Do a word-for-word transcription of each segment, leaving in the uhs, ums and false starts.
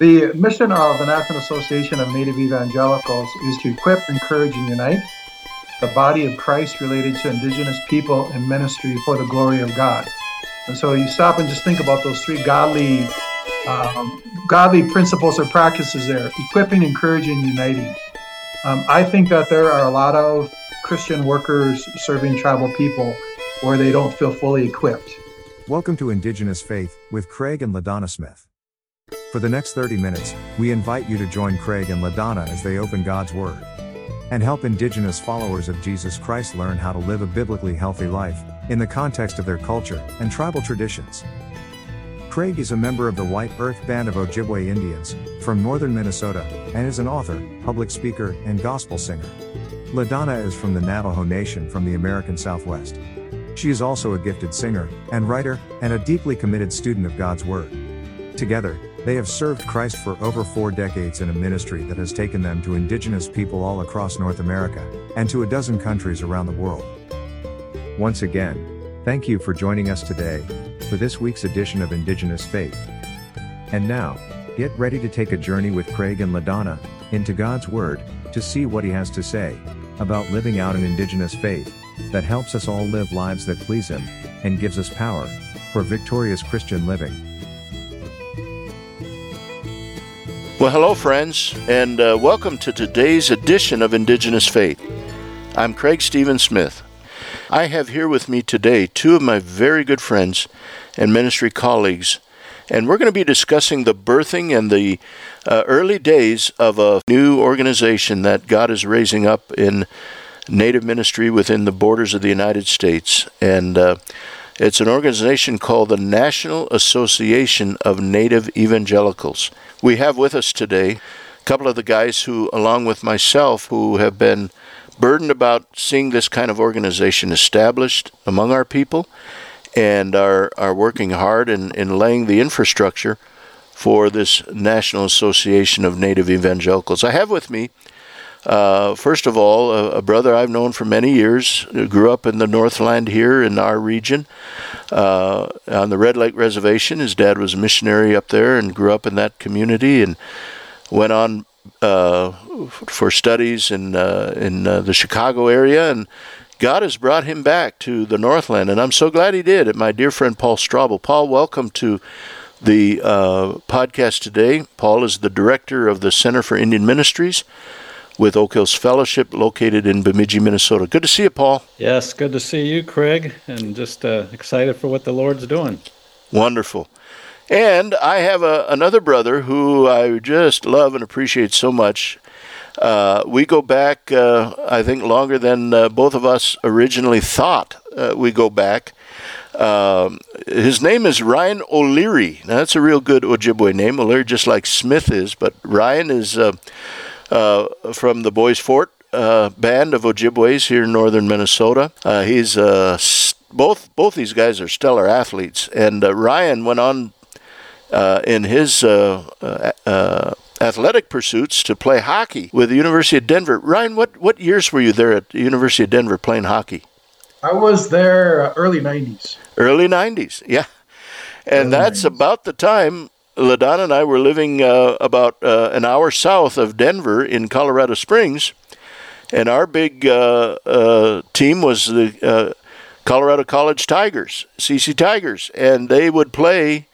The mission of the National Association of Native Evangelicals is to equip, encourage, and unite the body of Christ related to Indigenous people in ministry for the glory of God. And so you stop and just think about those three godly um, godly principles or practices there: equipping, encouraging, uniting. Um, I think that there are a lot of Christian workers serving tribal people where they don't feel fully equipped. Welcome to Indigenous Faith with Craig and LaDonna Smith. For the next thirty minutes, we invite you to join Craig and LaDonna as they open God's Word and help Indigenous followers of Jesus Christ learn how to live a biblically healthy life in the context of their culture and tribal traditions. Craig is a member of the White Earth Band of Ojibwe Indians from northern Minnesota and is an author, public speaker, and gospel singer. LaDonna is from the Navajo Nation from the American Southwest. She is also a gifted singer and writer and a deeply committed student of God's Word. Together, they have served Christ for over four decades in a ministry that has taken them to Indigenous people all across North America and to a dozen countries around the world. Once again, thank you for joining us today for this week's edition of Indigenous Faith. And now, get ready to take a journey with Craig and LaDonna into God's Word to see what He has to say about living out an Indigenous faith that helps us all live lives that please Him and gives us power for victorious Christian living. Well, hello, friends, and uh, welcome to today's edition of Indigenous Faith. I'm Craig Stephen Smith. I have here with me today two of my very good friends and ministry colleagues, and we're going to be discussing the birthing and the uh, early days of a new organization that God is raising up in Native ministry within the borders of the United States. And uh, it's an organization called the National Association of Native Evangelicals. We have with us today a couple of the guys who, along with myself, who have been burdened about seeing this kind of organization established among our people and are, are working hard in, in laying the infrastructure for this National Association of Native Evangelicals. I have with me, uh, first of all, a, a brother I've known for many years, who grew up in the Northland here in our region, uh, on the Red Lake Reservation. His dad was a missionary up there and grew up in that community and went on uh, for studies in, uh, in uh, the Chicago area, and God has brought him back to the Northland, and I'm so glad He did. And my dear friend Paul Straubel. Paul, welcome to the uh, podcast today. Paul is the director of the Center for Indian Ministries with Oak Hills Fellowship, located in Bemidji, Minnesota. Good to see you, Paul. Yes, good to see you, Craig, and just uh, excited for what the Lord's doing. Wonderful. And I have a, another brother who I just love and appreciate so much. Uh, we go back, uh, I think, longer than uh, both of us originally thought uh, we go back. Um, his name is Ryan O'Leary. Now, that's a real good Ojibwe name. O'Leary, just like Smith is, but Ryan is uh, uh, from the Boys Fort uh, band of Ojibways here in northern Minnesota. Uh, he's uh, both both these guys are stellar athletes, and uh, Ryan went on uh, in his uh, uh, uh, athletic pursuits to play hockey with the University of Denver. Ryan, what, what years were you there at the University of Denver playing hockey? I was there uh, early nineties. Early nineties, yeah. And Early that's nineties. about the time LaDonna and I were living uh, about uh, an hour south of Denver in Colorado Springs. And our big uh, uh, team was the uh, Colorado College Tigers, C C Tigers. And they would play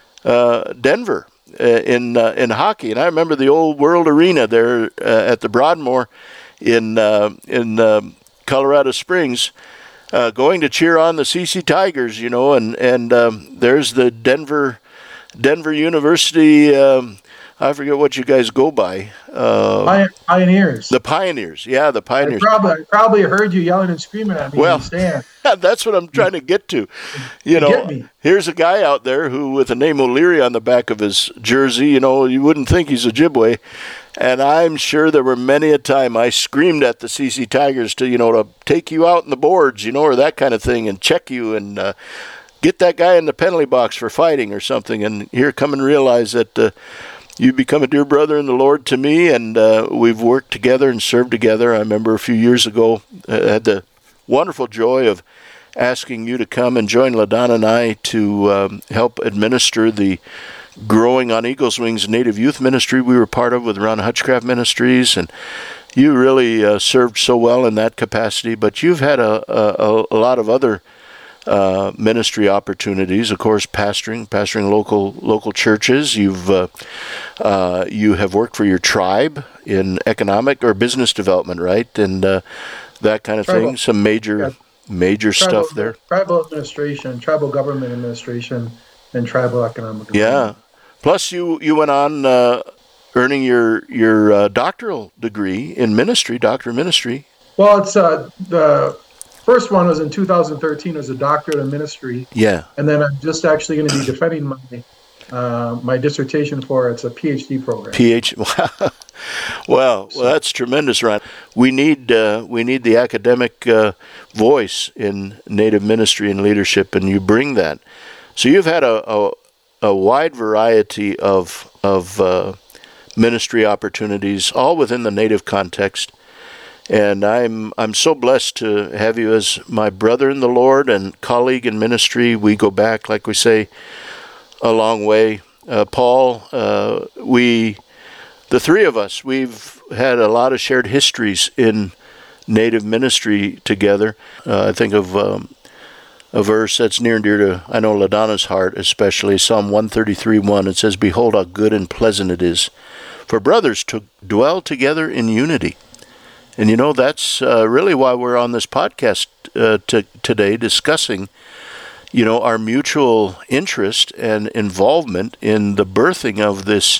uh, Denver uh, in uh, in hockey. And I remember the old World Arena there uh, at the Broadmoor in, uh, in uh, Colorado Springs. Uh, going to cheer on the C C Tigers, you know, and and um, there's the Denver, Denver University. Um, I forget what you guys go by. Uh, Pioneers. The Pioneers, yeah, the Pioneers. I probably probably heard you yelling and screaming at me. Well, in the stand. That's what I'm trying to get to. You know, Get me. Here's a guy out there who, with the name O'Leary on the back of his jersey, you know, you wouldn't think he's Ojibwe. And I'm sure there were many a time I screamed at the C C Tigers to, you know, to take you out in the boards, you know, or that kind of thing, and check you and uh, get that guy in the penalty box for fighting or something. And here come and realize that uh, you become a dear brother in the Lord to me, and uh, we've worked together and served together. I remember a few years ago, I had the wonderful joy of asking you to come and join LaDonna and I to um, help administer the growing on Eagle's Wings Native Youth Ministry we were part of with Ron Hutchcraft Ministries, and you really uh, served so well in that capacity. But you've had a, a, a lot of other uh, ministry opportunities, of course, pastoring, pastoring local local churches. You've uh, uh, you have worked for your tribe in economic or business development, right, and uh, that kind of Tribal. thing. Some major Yeah. major Tribal, stuff there. Tribal administration, tribal government administration, and tribal economic development. Yeah. Plus, you you went on uh, earning your your uh, doctoral degree in ministry, doctor of ministry. Well, it's uh, the first one was in two thousand thirteen as a doctorate in ministry, Yeah. and then I'm just actually going to be defending my uh, my dissertation for it's a PhD program. PhD. well, well, that's tremendous, Ryan. We need uh, we need the academic uh, voice in Native ministry and leadership, and you bring that. So you've had a a, a wide variety of of uh, ministry opportunities, all within the Native context. And I'm I'm so blessed to have you as my brother in the Lord and colleague in ministry. We go back, like we say, a long way. Uh, Paul, uh, we, the three of us, we've had a lot of shared histories in Native ministry together. Uh, I think of um, a verse that's near and dear to, I know, LaDonna's heart, especially Psalm one thirty-three one. It says, "Behold how good and pleasant it is for brothers to dwell together in unity." And you know, that's uh, really why we're on this podcast uh, to, today discussing, you know, our mutual interest and involvement in the birthing of this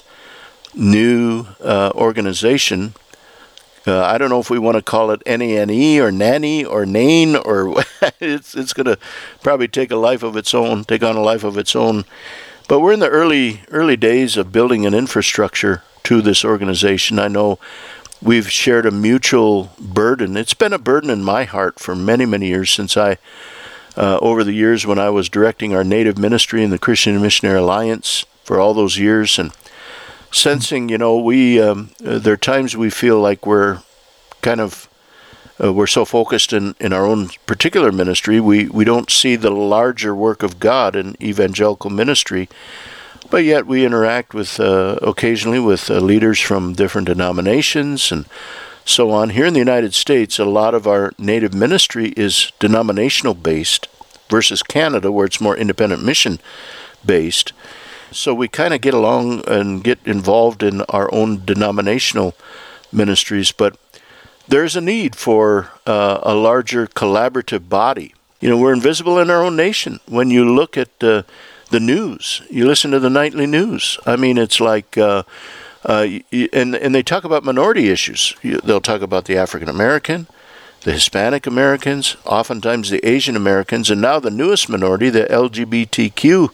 new uh, organization. Uh, I don't know if we want to call it N A N E or NANI or NANE or it's it's going to probably take a life of its own, take on a life of its own. But we're in the early early days of building an infrastructure to this organization. I know we've shared a mutual burden. It's been a burden in my heart for many, many years since I, uh, over the years when I was directing our Native ministry in the Christian Missionary Alliance for all those years, and sensing, you know, we um, uh, there are times we feel like we're kind of uh, we're so focused in, in our own particular ministry, we, we don't see the larger work of God in evangelical ministry. But yet we interact with uh, occasionally with uh, leaders from different denominations and so on. Here in the United States, a lot of our Native ministry is denominational based versus Canada, where it's more independent mission based. So we kind of get along and get involved in our own denominational ministries, but there's a need for uh, a larger collaborative body. You know, we're invisible in our own nation. When you look at uh, the news, you listen to the nightly news. I mean, it's like, uh, uh, and and they talk about minority issues. They'll talk about the African American, the Hispanic Americans, oftentimes the Asian Americans, and now the newest minority, the L G B T Q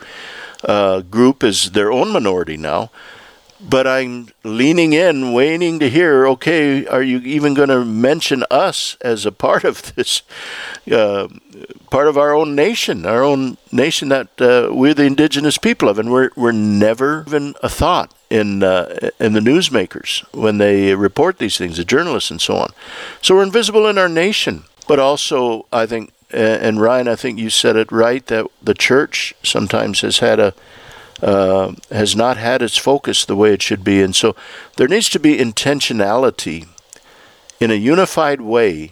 uh, group, is their own minority now. But I'm leaning in, waiting to hear, okay, are you even going to mention us as a part of this, uh, part of our own nation, our own nation that uh, we're the indigenous people of, and we're we're never even a thought in uh, in the newsmakers when they report these things, the journalists and so on. So we're invisible in our nation, but also I think, and Ryan, I think you said it right, that the church sometimes has had a Uh, has not had its focus the way it should be. And so there needs to be intentionality in a unified way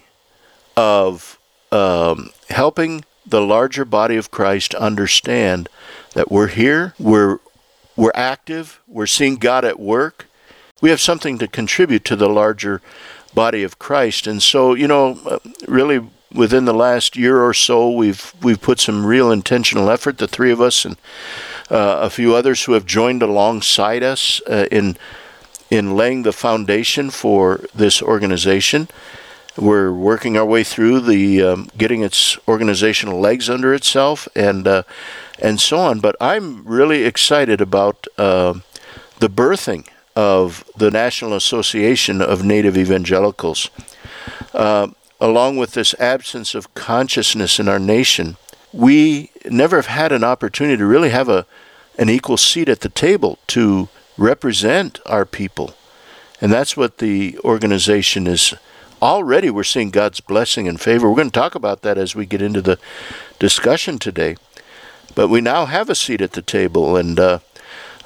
of um, helping the larger body of Christ understand that we're here, we're we're active, we're seeing God at work, we have something to contribute to the larger body of Christ. And so, you know, really within the last year or so, we've we've put some real intentional effort, the three of us and Uh, a few others who have joined alongside us uh, in in laying the foundation for this organization. We're working our way through the um, getting its organizational legs under itself and uh, and so on. But I'm really excited about uh, the birthing of the National Association of Native Evangelicals. Uh, along with this absence of consciousness in our nation, we never have had an opportunity to really have a an equal seat at the table to represent our people. And that's what the organization is. Already we're seeing God's blessing and favor. We're going to talk about that as we get into the discussion today. But we now have a seat at the table. And uh,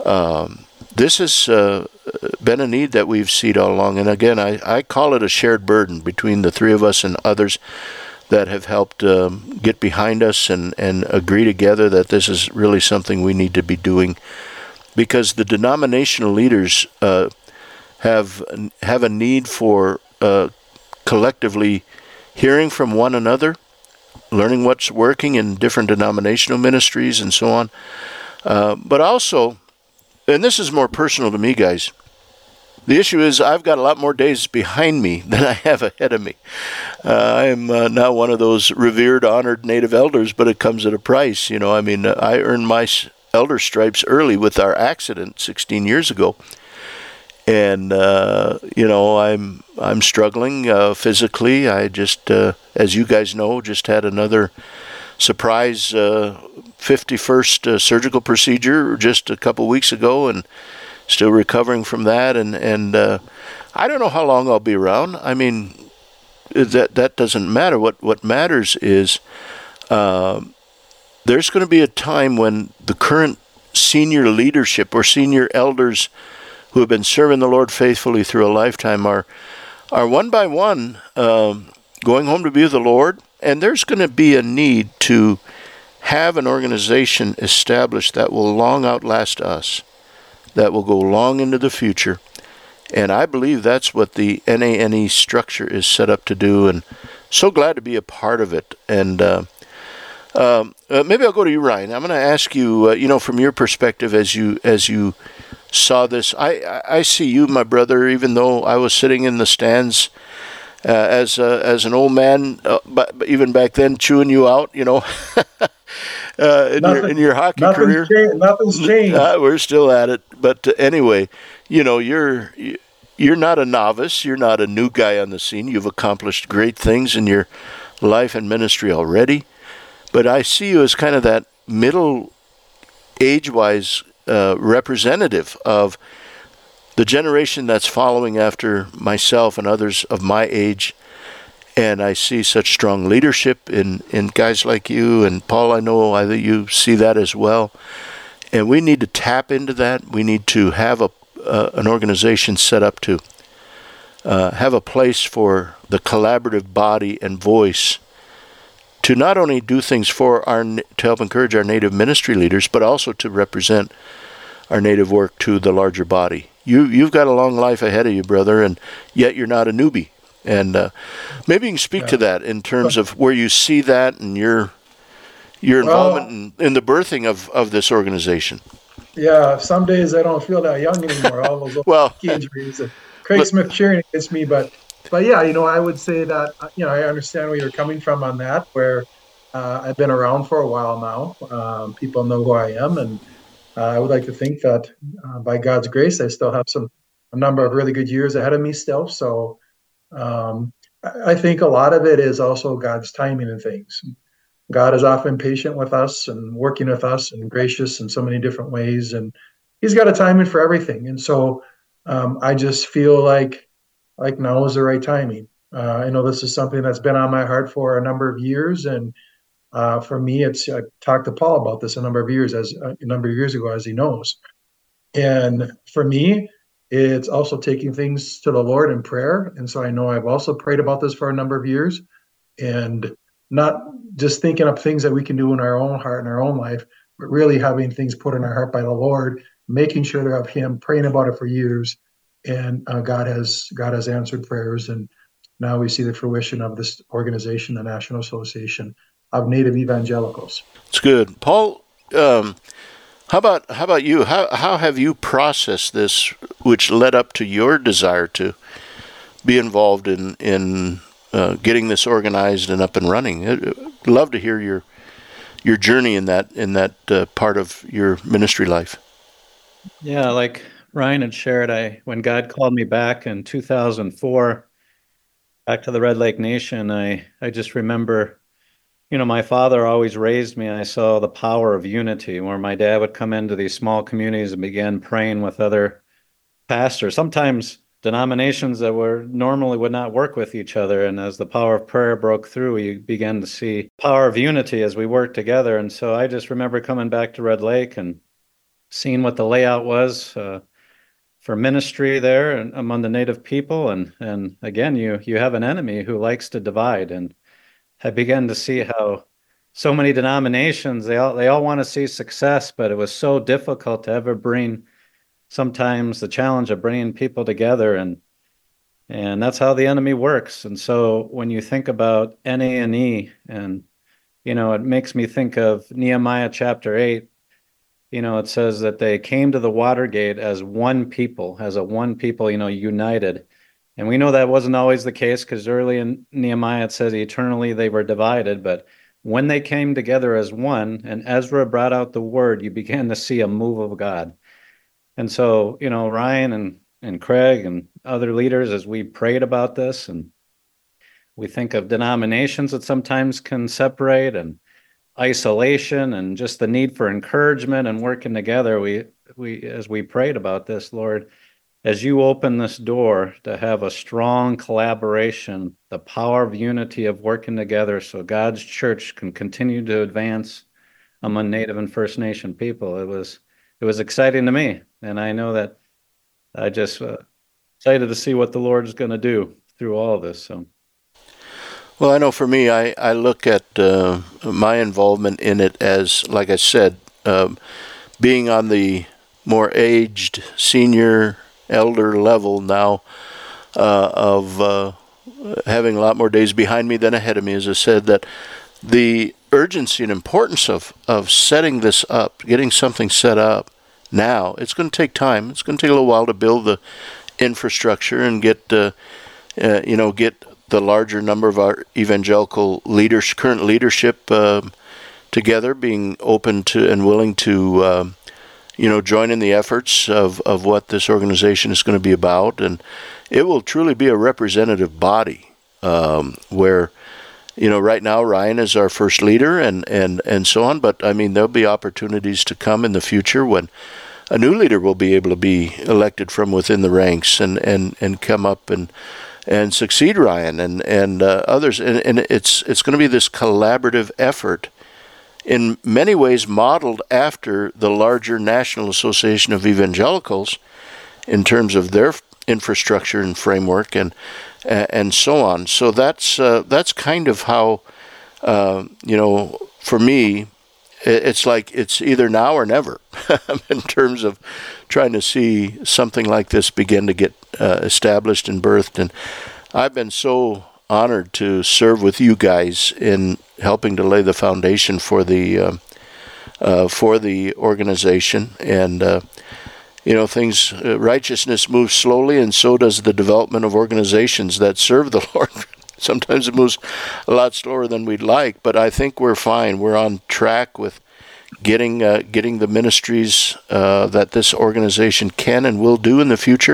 Um, this has uh, been a need that we've seen all along. And again, I, I call it a shared burden between the three of us and others that have helped um, get behind us and, and agree together that this is really something we need to be doing, because the denominational leaders uh, have have a need for uh, collectively hearing from one another, learning what's working in different denominational ministries and so on. Uh, but also, and this is more personal to me, guys, the issue is I've got a lot more days behind me than I have ahead of me. Uh, I am uh, now one of those revered, honored native elders, but it comes at a price. You know, I mean, I earned my elder stripes early with our accident sixteen years ago. And, uh, you know, I'm I'm struggling uh, physically. I just, uh, as you guys know, just had another surprise uh, fifty-first uh, surgical procedure just a couple weeks ago, and still recovering from that. And, and uh, I don't know how long I'll be around. I mean, that that doesn't matter. What, what matters is uh, there's going to be a time when the current senior leadership or senior elders who have been serving the Lord faithfully through a lifetime are are one by one um, going home to be with the Lord, and there's going to be a need to have an organization established that will long outlast us, that will go long into the future. And I believe that's what the N A N E structure is set up to do, and so glad to be a part of it. And uh, um, uh, maybe I'll go to you, Ryan. I'm going to ask you, uh, you know, from your perspective as you as you saw this. I, I see you, my brother, even though I was sitting in the stands uh, as uh, as an old man, uh, but, but even back then, chewing you out, you know, uh, in, Nothing, your, in your hockey nothing's career. Changed, nothing's changed. Uh, we're still at it. But uh, anyway, you know, you're you're not a novice. You're not a new guy on the scene. You've accomplished great things in your life and ministry already. But I see you as kind of that middle age-wise Uh, representative of the generation that's following after myself and others of my age. And I see such strong leadership in, in guys like you, and Paul, I know I think you see that as well. And we need to tap into that. We need to have a uh, an organization set up to uh, have a place for the collaborative body and voice to not only do things for our, to help encourage our native ministry leaders, but also to represent our native work to the larger body. You, you've got a long life ahead of you, brother, and yet you're not a newbie. And uh, maybe you can speak yeah. to that in terms of where you see that and your your involvement well, in, in the birthing of, of this organization. Yeah, some days I don't feel that young anymore. All those well, injuries. And Craig but, Smith cheering against me, but but yeah, you know, I would say that you know I understand where you're coming from on that. Where uh, I've been around for a while now. Um, people know who I am, and uh, I would like to think that uh, by God's grace, I still have some a number of really good years ahead of me still. So. Um, I think a lot of it is also God's timing in things. God is often patient with us and working with us and gracious in so many different ways. And he's got a timing for everything. And so um, I just feel like like now is the right timing. Uh, I know this is something that's been on my heart for a number of years. And uh, for me, it's I talked to Paul about this a number of years, as a number of years ago, as he knows. And for me, it's also taking things to the Lord in prayer. And so I know I've also prayed about this for a number of years, and not just thinking up things that we can do in our own heart and our own life, but really having things put in our heart by the Lord, making sure they're of him, praying about it for years. And uh, God has God has answered prayers. And now we see the fruition of this organization, the National Association of Native Evangelicals. It's good. Paul, um, How about how about you? How how have you processed this, which led up to your desire to be involved in in uh, getting this organized and up and running? I'd love to hear your your journey in that in that uh, part of your ministry life. Yeah, like Ryan had shared, I when God called me back in two thousand four, back to the Red Lake Nation, I I just remember. You know, my father always raised me. I saw the power of unity, where my dad would come into these small communities and begin praying with other pastors, sometimes denominations that were normally would not work with each other. And as the power of prayer broke through, we began to see power of unity as we worked together. And so I just remember coming back to Red Lake and seeing what the layout was uh, for ministry there and among the native people. And and again, you you have an enemy who likes to divide. And I began to see how so many denominations, they all they all want to see success, but it was so difficult to ever bring sometimes the challenge of bringing people together. And and that's how the enemy works. And so when you think about N A and E, and you know, it makes me think of Nehemiah chapter eight. You know, it says that they came to the Watergate as one people, as a one people, you know, united. And we know that wasn't always the case, because early in Nehemiah it says eternally they were divided. But when they came together as one, and Ezra brought out the word, you began to see a move of God. And so, you know, Ryan and, and Craig and other leaders, as we prayed about this, and we think of denominations that sometimes can separate, and isolation, and just the need for encouragement and working together. We, we, as we prayed about this, Lord, as you open this door to have a strong collaboration, the power of unity of working together so God's church can continue to advance among Native and First Nation people, it was it was exciting to me. And I know that I just uh, excited to see what the Lord's going to do through all of this. So. Well, I know for me, I, I look at uh, my involvement in it as, like I said, uh, being on the more aged, senior, elder level now, uh, of uh, having a lot more days behind me than ahead of me, as I said, that the urgency and importance of, of setting this up, getting something set up now, it's going to take time. It's going to take a little while to build the infrastructure and get, uh, uh, you know, get the larger number of our evangelical leaders, current leadership, uh, together, being open to and willing to, um, you know, join in the efforts of, of what this organization is going to be about. And it will truly be a representative body, um, where, you know, right now Ryan is our first leader, and, and, and so on. But, I mean, there'll be opportunities to come in the future when a new leader will be able to be elected from within the ranks and, and, and come up and and succeed Ryan and and uh, others, and, and it's it's going to be this collaborative effort, in many ways modeled after the larger National Association of Evangelicals, in terms of their infrastructure and framework and and so on. So that's uh, that's kind of how, uh, you know, for me, it's like it's either now or never in terms of trying to see something like this begin to get uh, established and birthed. And I've been so honored to serve with you guys in helping to lay the foundation for the uh, uh, for the organization. And uh, you know, things uh, righteousness moves slowly, and so does the development of organizations that serve the Lord. Sometimes it moves a lot slower than we'd like, but I think we're fine. We're on track with getting uh, getting the ministries uh, that this organization can and will do in the future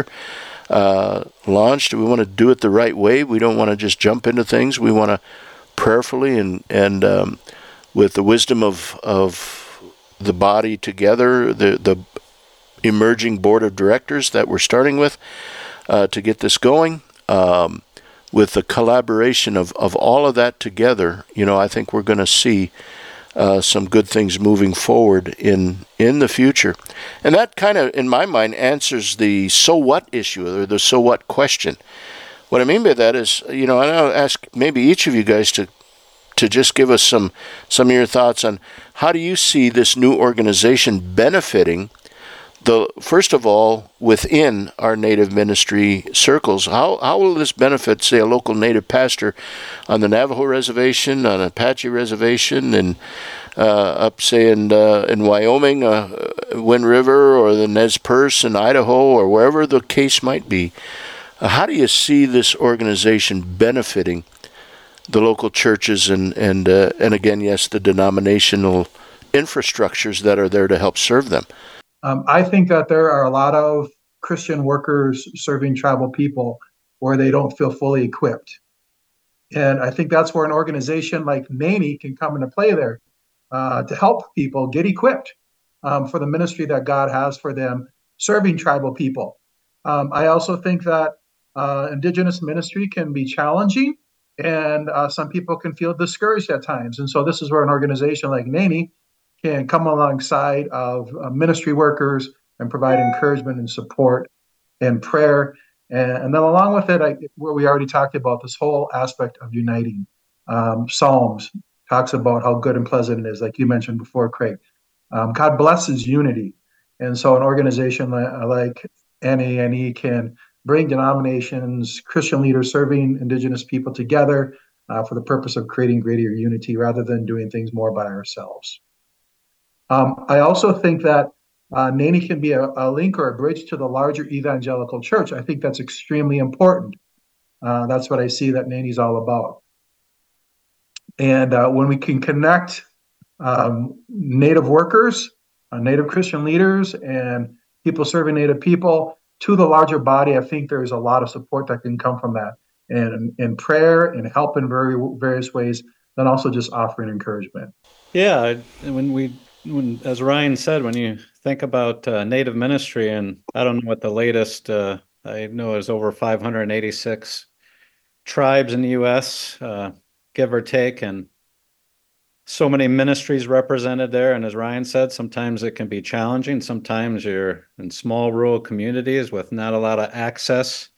uh, launched. We want to do it the right way. We don't want to just jump into things. We want to prayerfully and and um, with the wisdom of of the body together, the the emerging board of directors that we're starting with uh, to get this going. Um, with the collaboration of, of all of that together, you know, I think we're going to see uh, some good things moving forward in in the future. And that kind of, in my mind, answers the so what issue, or the so what question. What I mean by that is, you know, and I'll ask maybe each of you guys to to just give us some, some of your thoughts on how do you see this new organization benefiting The, first of all, within our Native ministry circles. How how will this benefit, say, a local Native pastor on the Navajo reservation, on Apache reservation, and uh, up, say, in, uh, in Wyoming, uh, Wind River, or the Nez Perce in Idaho, or wherever the case might be? Uh, how do you see this organization benefiting the local churches and, and, uh, and again, yes, the denominational infrastructures that are there to help serve them? Um, I think that there are a lot of Christian workers serving tribal people where they don't feel fully equipped. And I think that's where an organization like N A M E can come into play there uh, to help people get equipped um, for the ministry that God has for them, serving tribal people. Um, I also think that uh, Indigenous ministry can be challenging, and uh, some people can feel discouraged at times. And so this is where an organization like N A M E can come alongside of uh, ministry workers and provide encouragement and support and prayer. And, and then along with it, I, where we already talked about this whole aspect of uniting. Um, Psalms talks about how good and pleasant it is, like you mentioned before, Craig. Um, God blesses unity. And so an organization like, like N A N E can bring denominations, Christian leaders serving Indigenous people together uh, for the purpose of creating greater unity rather than doing things more by ourselves. Um, I also think that uh, N A N E can be a, a link or a bridge to the larger evangelical church. I think that's extremely important. Uh, that's what I see that N A N E is all about. And uh, when we can connect um, Native workers, uh, Native Christian leaders, and people serving Native people to the larger body, I think there's a lot of support that can come from that. And in prayer and help in very various ways, then also just offering encouragement. Yeah, when we, when as Ryan said, when you think about uh, Native ministry, and I don't know what the latest, uh, I know is over five hundred eighty-six tribes in the U S, uh, give or take, and so many ministries represented there. And as Ryan said, sometimes it can be challenging. Sometimes you're in small rural communities with not a lot of access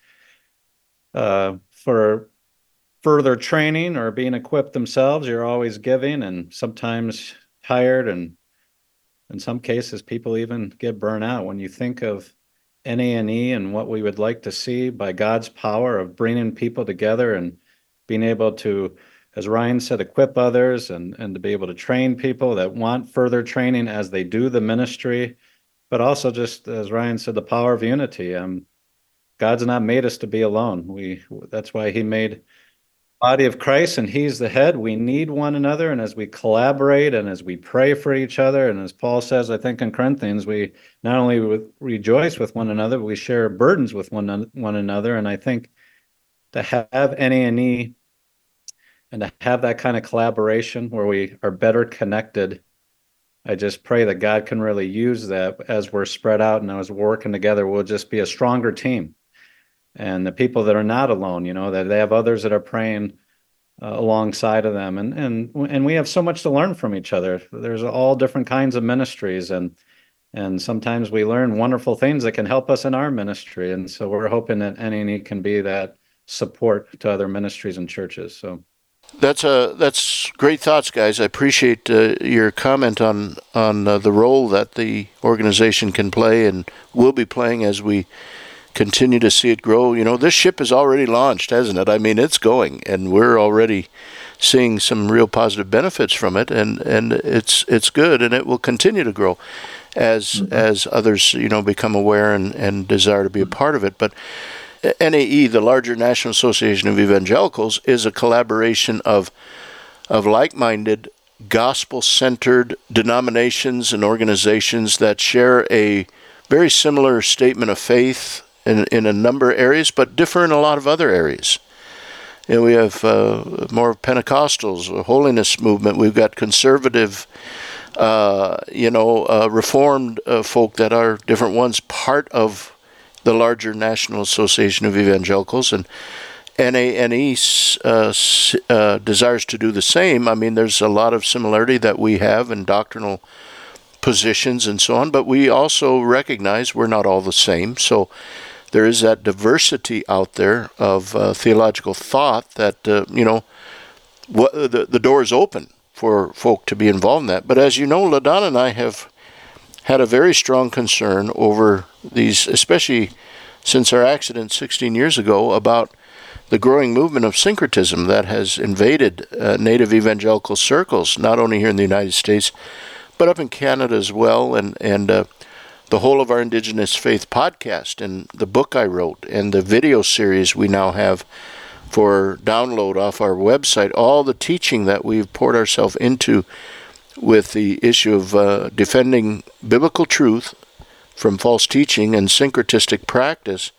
uh, for further training or being equipped themselves. You're always giving and sometimes tired, and in some cases people even get burnt out. When you think of N A N E and what we would like to see by God's power of bringing people together and being able to, as Ryan said, equip others and, and to be able to train people that want further training as they do the ministry, but also just, as Ryan said, the power of unity. Um, God's not made us to be alone. We, that's why he made body of Christ, and he's the head. We need one another, and as we collaborate and as we pray for each other, and as Paul says, I think in Corinthians, we not only with, rejoice with one another, but we share burdens with one, one another. And I think to have N A N E and to have that kind of collaboration where we are better connected, I just pray that God can really use that as we're spread out and as we're working together, we'll just be a stronger team. And the people that are not alone, you know, that they have others that are praying uh, alongside of them. And, and, and we have so much to learn from each other. There's all different kinds of ministries, and, and sometimes we learn wonderful things that can help us in our ministry. And so we're hoping that N A N E can be that support to other ministries and churches. So that's a that's great thoughts, guys. I appreciate uh, your comment on on uh, the role that the organization can play and will be playing as we continue to see it grow. You know, this ship is already launched, hasn't it? I mean, it's going, and we're already seeing some real positive benefits from it, and, and it's it's good, and it will continue to grow as mm-hmm. as others, you know, become aware and, and desire to be a part of it. But N A E, the larger National Association of Evangelicals, is a collaboration of of like-minded, gospel-centered denominations and organizations that share a very similar statement of faith in, in a number of areas, but differ in a lot of other areas. You know, we have uh, more Pentecostals, a holiness movement. We've got conservative, uh, you know, uh, Reformed uh, folk that are different ones, part of the larger National Association of Evangelicals, and N A N E uh, uh, desires to do the same. I mean, there's a lot of similarity that we have in doctrinal positions and so on, but we also recognize we're not all the same. So there is that diversity out there of uh, theological thought that, uh, you know, what, the, the door is open for folk to be involved in that. But as you know, LaDonna and I have had a very strong concern over these, especially since our accident sixteen years ago, about the growing movement of syncretism that has invaded uh, Native evangelical circles, not only here in the United States, but up in Canada as well, and, and uh, the whole of our Indigenous Faith podcast, and the book I wrote, and the video series we now have for download off our website, all the teaching that we've poured ourselves into with the issue of uh, defending biblical truth from false teaching and syncretistic practice.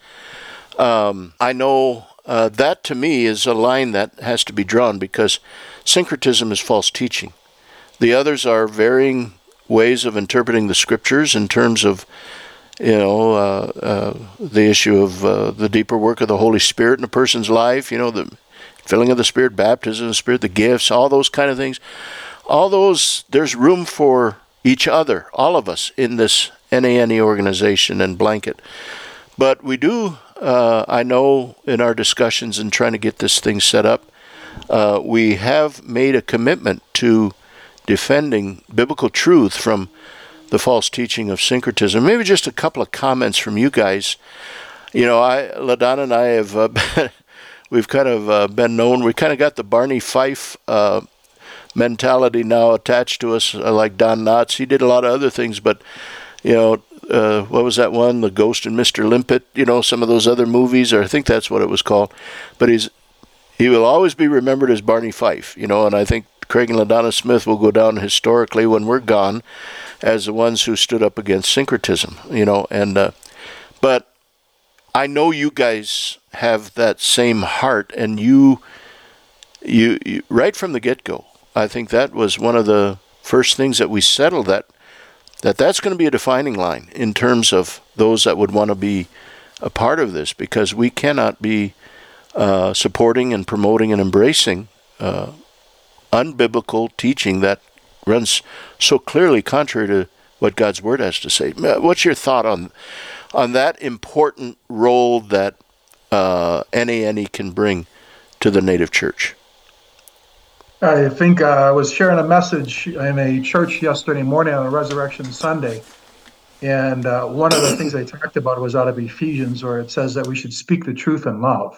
Um, I know uh, that to me is a line that has to be drawn, because syncretism is false teaching. The others are varying ways of interpreting the scriptures in terms of, you know, uh, uh, the issue of uh, the deeper work of the Holy Spirit in a person's life, you know, the filling of the Spirit, baptism of the Spirit, the gifts, all those kind of things. All those, there's room for each other, all of us in this N A N E organization and blanket. But we do, uh, I know in our discussions and trying to get this thing set up, uh, we have made a commitment to defending biblical truth from the false teaching of syncretism. Maybe just a couple of comments from you guys. You know, I, LaDonna and I have, uh, we've kind of uh, been known, we kind of got the Barney Fife uh, mentality now attached to us, uh, like Don Knotts. He did a lot of other things, but, you know, uh, what was that one? The Ghost and Mister Limpet, you know, some of those other movies, or I think that's what it was called. But he's he will always be remembered as Barney Fife, you know, and I think Craig and LaDonna Smith will go down historically when we're gone as the ones who stood up against syncretism, you know, and, uh, but I know you guys have that same heart, and you, you, you right from the get-go, I think that was one of the first things that we settled, that that that's going to be a defining line in terms of those that would want to be a part of this, because we cannot be uh, supporting and promoting and embracing uh, unbiblical teaching that runs so clearly contrary to what God's Word has to say. What's your thought on on that important role that uh, N A N E can bring to the native church? I think uh, I was sharing a message in a church yesterday morning on a Resurrection Sunday, and uh, one of the things they talked about was out of Ephesians, where it says that we should speak the truth in love.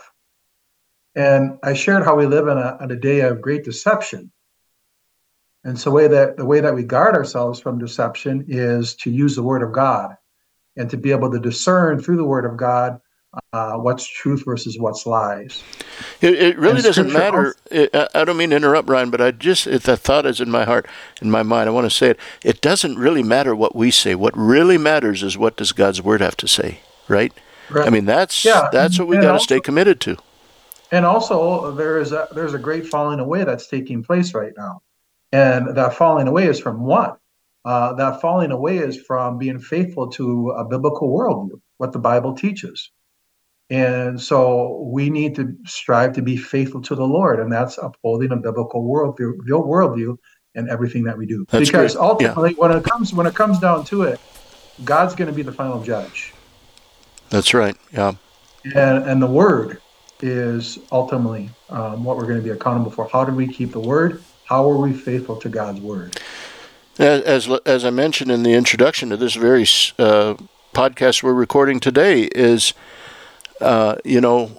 And I shared how we live in a, in a day of great deception. And so way that, the way that we guard ourselves from deception is to use the Word of God and to be able to discern through the Word of God uh, what's truth versus what's lies. It, it really And doesn't Scripture matter. It, I don't mean to interrupt, Ryan, but I just, if that thought is in my heart, in my mind, I want to say it. It doesn't really matter what we say. What really matters is what does God's Word have to say, right? Right. I mean, that's Yeah, that's what we and got to also- stay committed to. And also, there is a, there's a great falling away that's taking place right now. And that falling away is from what? Uh, that falling away is from being faithful to a biblical worldview, what the Bible teaches. And so we need to strive to be faithful to the Lord, and that's upholding a biblical worldview, real worldview in everything that we do. That's because great. ultimately, yeah. when it comes when it comes down to it, God's going to be the final judge. That's right. Yeah. And and the Word is ultimately um, what we're going to be accountable for. How do we keep the Word? How are we faithful to God's Word? As as, as I mentioned in the introduction to this very uh, podcast we're recording today, is uh, you know,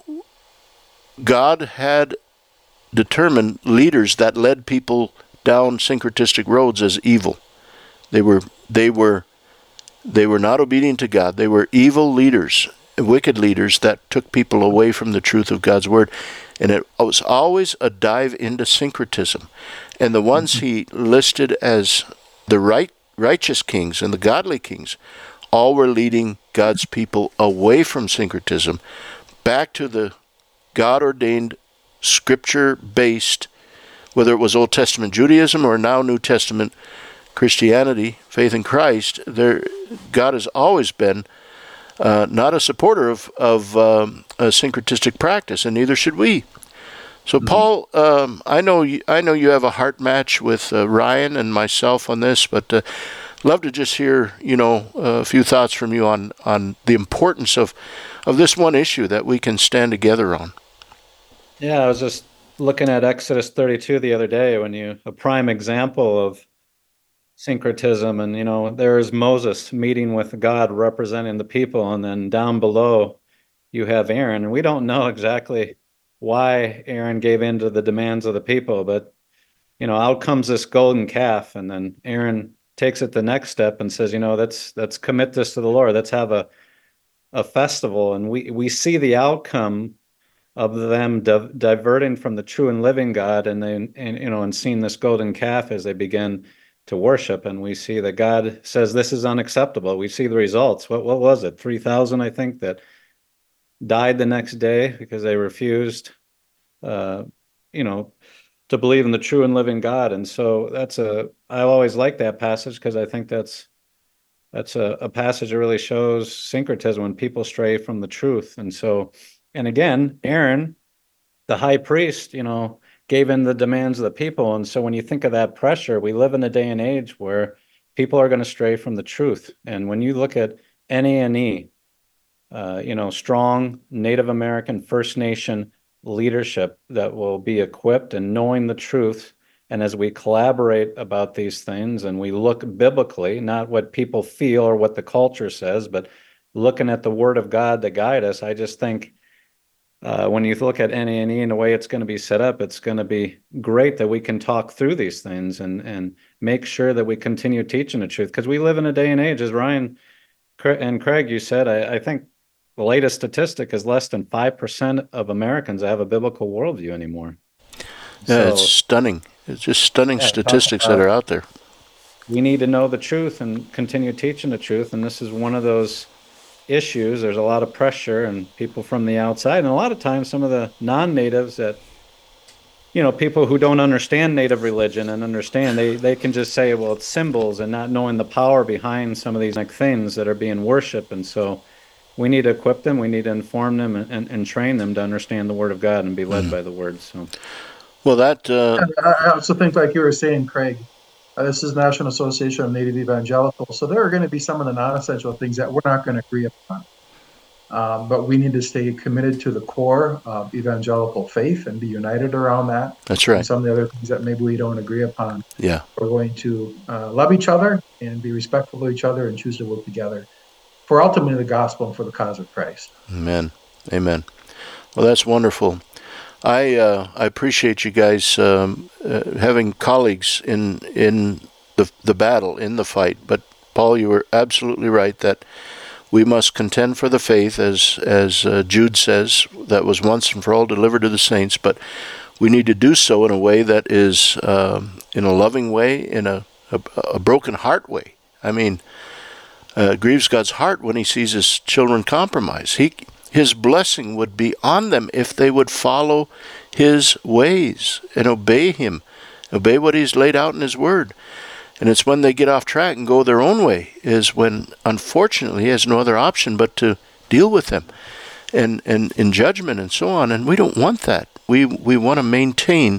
God had determined leaders that led people down syncretistic roads as evil. They were they were they were not obedient to God. They were evil leaders, wicked leaders that took people away from the truth of God's Word. And it was always a dive into syncretism. And the ones he listed as the right righteous kings and the godly kings all were leading God's people away from syncretism, back to the God-ordained, scripture-based, whether it was Old Testament Judaism or now New Testament Christianity, faith in Christ. There, God has always been uh, not a supporter of, of um, a syncretistic practice, and neither should we. So, mm-hmm. Paul, um, I know you, I know you have a heart match with uh, Ryan and myself on this, but uh, love to just hear, you know, a few thoughts from you on, on the importance of, of this one issue that we can stand together on. Yeah, I was just looking at Exodus thirty-two the other day, when you a prime example of syncretism, and you know, there's Moses meeting with God representing the people, and then down below you have Aaron, and we don't know exactly why Aaron gave in to the demands of the people, but you know, out comes this golden calf, and then Aaron takes it the next step and says, you know, let's let's commit this to the Lord. Let's have a a festival, and we we see the outcome of them di- diverting from the true and living God, and then and you know, and seeing this golden calf as they begin to worship, and we see that God says this is unacceptable. We see the results. What what was it? three thousand, I think, that died the next day because they refused, uh, you know, to believe in the true and living God. And so that's a I always like that passage, because I think that's that's a, a passage that really shows syncretism, when people stray from the truth. And so, and again, Aaron, the high priest, you know, gave in the demands of the people. And so when you think of that pressure, we live in a day and age where people are going to stray from the truth. And when you look at N A N E, uh, you know, strong Native American First Nation leadership that will be equipped and knowing the truth. And as we collaborate about these things and we look biblically, not what people feel or what the culture says, but looking at the Word of God to guide us, I just think uh, when you look at N A N E and the way it's going to be set up, it's going to be great that we can talk through these things and, and make sure that we continue teaching the truth. Because we live in a day and age, as Ryan and Craig, you said, I, I think the latest statistic is less than five percent of Americans have a biblical worldview anymore. Yeah, So, it's stunning. It's just stunning yeah, statistics about, that are out there. We need to know the truth and continue teaching the truth. And this is one of those issues. There's a lot of pressure and people from the outside. And a lot of times some of the non-natives that, you know, people who don't understand native religion and understand, they, they can just say, well, it's symbols and not knowing the power behind some of these like things that are being worshipped. And so we need to equip them. We need to inform them and, and, and train them to understand the Word of God and be led mm. by the Word. So, well, that uh... I also think, like you were saying, Craig, uh, this is National Association of Native Evangelicals. So there are going to be some of the non-essential things that we're not going to agree upon. Um, but we need to stay committed to the core of evangelical faith and be united around that. That's right. And some of the other things that maybe we don't agree upon. Yeah. We're going to uh, love each other and be respectful to each other and choose to work together for ultimately the gospel and for the cause of Christ. Amen. Amen. Well, that's wonderful. I uh, I appreciate you guys um, uh, having colleagues in in the the battle, in the fight. But Paul, you were absolutely right that we must contend for the faith, as as uh, Jude says, that was once and for all delivered to the saints. But we need to do so in a way that is um, in a loving way, in a, a, a broken heart way. I mean, uh, grieves God's heart when he sees his children compromise. He His blessing would be on them if they would follow his ways and obey him, obey what he's laid out in his word. And it's when they get off track and go their own way is when, unfortunately, he has no other option but to deal with them and, and in judgment and so on. And we don't want that. We we want to maintain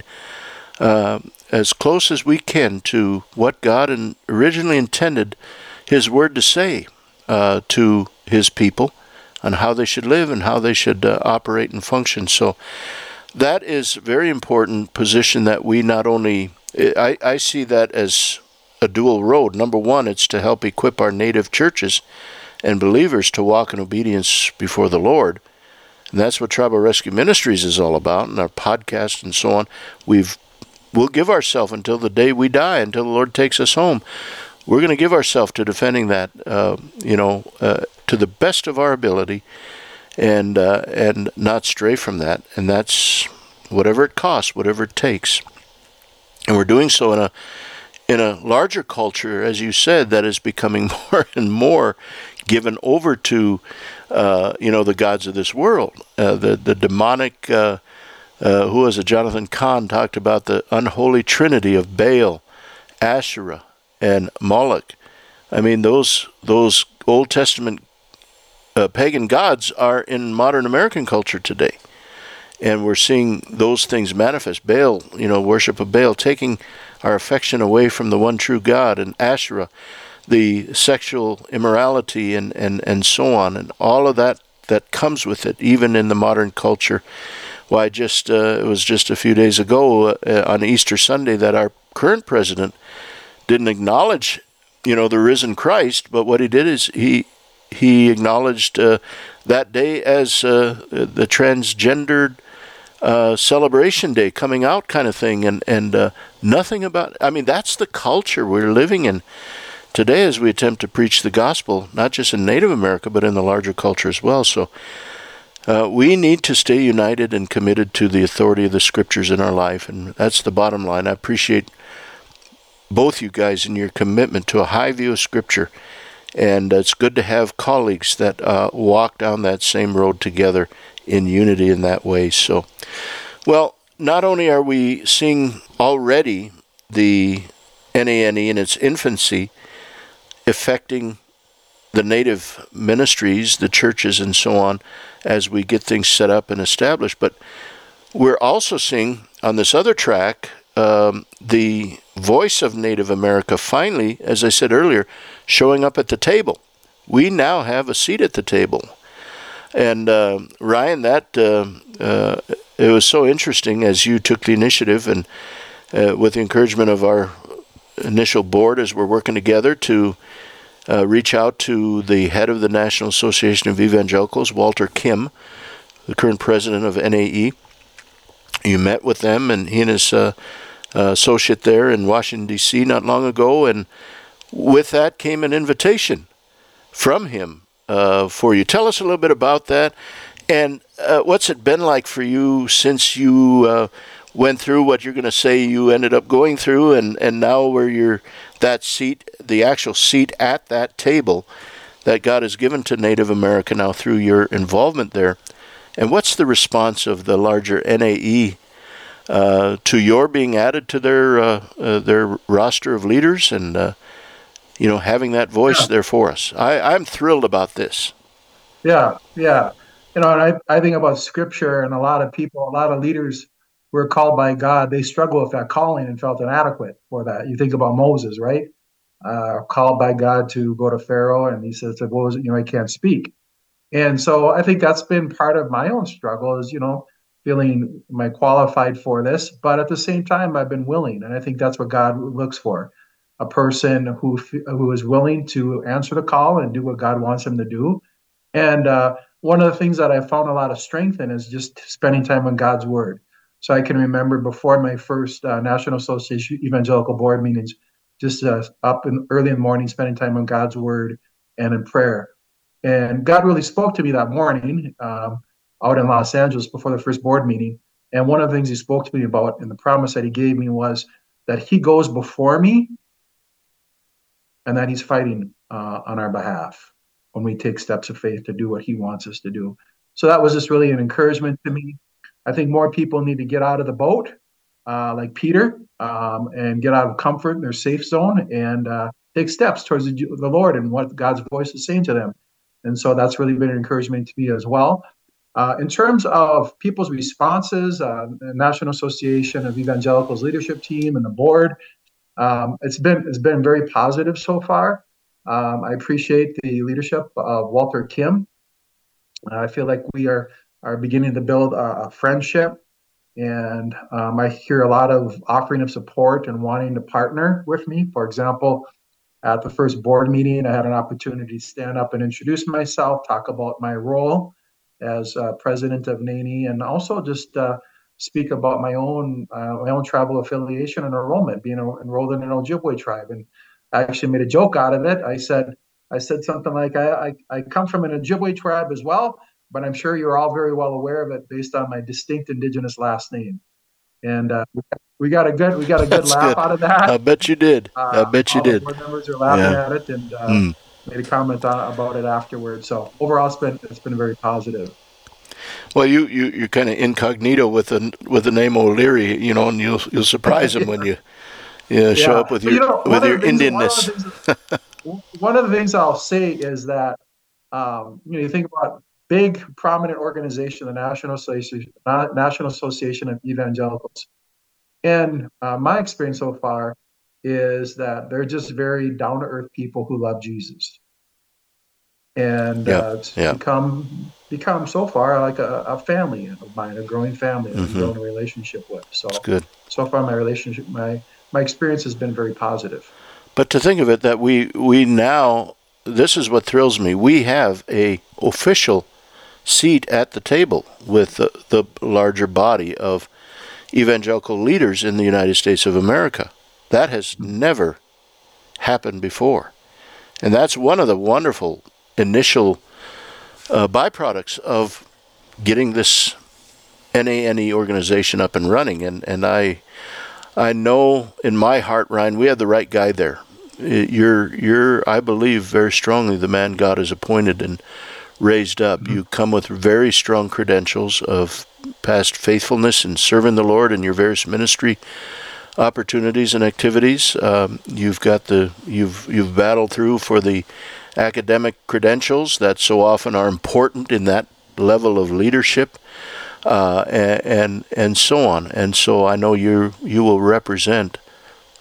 uh, as close as we can to what God in, originally intended his word to say uh, to his people, on how they should live and how they should uh, operate and function. So that is a very important position that we not only, I, I see that as a dual road. Number one, it's to help equip our native churches and believers to walk in obedience before the Lord. And that's what Tribal Rescue Ministries is all about, and our podcast and so on. We've, we'll give ourselves until the day we die, until the Lord takes us home. We're going to give ourselves to defending that, uh, you know, uh, to the best of our ability, and uh, and not stray from that. And that's whatever it costs, whatever it takes. And we're doing so in a in a larger culture, as you said, that is becoming more and more given over to, uh, you know, the gods of this world, uh, the the demonic. Uh, uh, who was it? Jonathan Cahn talked about the unholy trinity of Baal, Asherah, and Moloch. I mean, those those Old Testament uh, pagan gods are in modern American culture today, and we're seeing those things manifest. Baal, you know, worship of Baal, taking our affection away from the one true God, and Asherah, the sexual immorality, and and and so on, and all of that that comes with it, even in the modern culture. Why, just uh, it was just a few days ago uh, on Easter Sunday that our current president didn't acknowledge, you know, the risen Christ, but what he did is he he acknowledged uh, that day as uh, the transgendered uh, celebration day, coming out kind of thing, and and uh, nothing about. I mean, that's the culture we're living in today as we attempt to preach the gospel, not just in Native America, but in the larger culture as well. So uh, we need to stay united and committed to the authority of the Scriptures in our life, and that's the bottom line. I appreciate both you guys in your commitment to a high view of Scripture, and it's good to have colleagues that uh, walk down that same road together in unity in that way. So, well, not only are we seeing already the N A N E in its infancy affecting the native ministries, the churches, and so on, as we get things set up and established, but we're also seeing on this other track um, the voice of Native America finally, as I said earlier, showing up at the table. We now have a seat at the table. And uh, Ryan, that uh, uh, it was so interesting as you took the initiative and uh, with the encouragement of our initial board as we're working together to uh, reach out to the head of the National Association of Evangelicals, Walter Kim, the current president of N A E. You met with them, and he and his uh, uh, associate there in Washington, D C not long ago, and with that came an invitation from him uh, for you. Tell us a little bit about that, and uh, what's it been like for you since you uh, went through what you're going to say you ended up going through, and, and now where you're that seat, the actual seat at that table that God has given to Native America now through your involvement there. And what's the response of the larger N A E uh, to your being added to their uh, uh, their roster of leaders and uh, you know having that voice yeah. there for us? I, I'm thrilled about this. Yeah, yeah. You know, and I I think about Scripture, and a lot of people, a lot of leaders who are called by God, they struggle with that calling and felt inadequate for that. You think about Moses, right? Uh, called by God to go to Pharaoh, and he says, "Well, you know, I can't speak." And so I think that's been part of my own struggle is, you know, feeling am I qualified for this? But at the same time, I've been willing. And I think that's what God looks for, a person who who is willing to answer the call and do what God wants him to do. And uh, one of the things that I found a lot of strength in is just spending time on God's word. So I can remember before my first uh, National Association Evangelical Board meetings, just uh, up in early in the morning, spending time on God's word and in prayer. And God really spoke to me that morning um, out in Los Angeles before the first board meeting. And one of the things he spoke to me about and the promise that he gave me was that he goes before me and that he's fighting uh, on our behalf when we take steps of faith to do what he wants us to do. So that was just really an encouragement to me. I think more people need to get out of the boat uh, like Peter um, and get out of comfort in their safe zone and uh, take steps towards the, the Lord and what God's voice is saying to them. And so that's really been an encouragement to me as well. Uh, in terms of people's responses, uh, the National Association of Evangelicals leadership team and the board, um, it's been it's been very positive so far. Um, I appreciate the leadership of Walter Kim. Uh, I feel like we are are beginning to build a, a friendship, and um, I hear a lot of offering of support and wanting to partner with me. For example, at the first board meeting, I had an opportunity to stand up and introduce myself, talk about my role as uh, president of N A N E, and also just uh, speak about my own uh, my own tribal affiliation and enrollment, being enrolled in an Ojibwe tribe. And I actually made a joke out of it. I said I said something like, I, I, I come from an Ojibwe tribe as well, but I'm sure you're all very well aware of it based on my distinct Indigenous last name. And uh, we got a good we got a good That's laugh good. out of that. I bet you did. Uh, I bet you all did. The board members are laughing Yeah. at it and uh, Mm. made a comment on, about it afterwards. So overall, it's been it's been very positive. Well, you you you're kind of incognito with the with the name O'Leary, you know, and you'll you'll surprise them when you you know, show Yeah. up with But, your you know, with one your of the things- Indianness. One of, the things, one of the things I'll say is that um, you know you think about big prominent organization, the National Association National Association of Evangelicals, and uh, my experience so far is that they're just very down to earth people who love Jesus, and Yeah, uh, it's yeah. become become so far like a, a family of mine, a growing family that Mhm. I'm growing a relationship with. So It's good. so far, my relationship, my my experience has been very positive. But to think of it that we we now, this is what thrills me. We have a official seat at the table with the, the larger body of evangelical leaders in the United States of America. That has never happened before. And that's one of the wonderful initial uh, byproducts of getting this N A N E organization up and running. And, and I I know in my heart, Ryan, we have the right guy there. You're, you're, I believe very strongly the man God has appointed and raised up. Mm-hmm. You come with very strong credentials of past faithfulness in serving the Lord in your various ministry opportunities and activities. Um, you've got the you've you've battled through for the academic credentials that so often are important in that level of leadership, uh, and, and and so on. And so I know you you will represent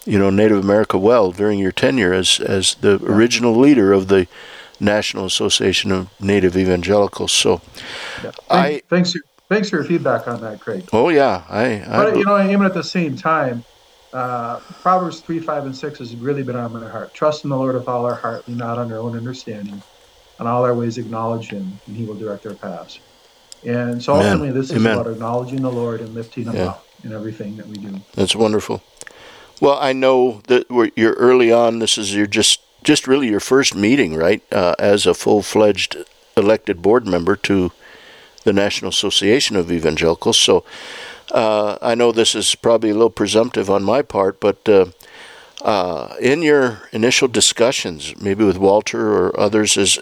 you know, Native America well during your tenure as as the Yeah. original leader of the National Association of Native Evangelicals. So, Yeah. Thank, I thanks, for- thanks for your feedback on that, Craig. oh yeah, I I But, you know, even at the same time, uh, Proverbs three, five, and six has really been on my heart. Trust in the Lord with all our heart, lean not on our own understanding. On all our ways acknowledge him, and he will direct our paths. And so amen, ultimately, this is amen. about acknowledging the Lord and lifting him Yeah, up in everything that we do. that's wonderful. Well, I know that we're, you're early on. This is your just just really your first meeting, right? Uh, as a full-fledged elected board member to the National Association of Evangelicals. So uh, I know this is probably a little presumptive on my part, but uh, uh, in your initial discussions, maybe with Walter or others, is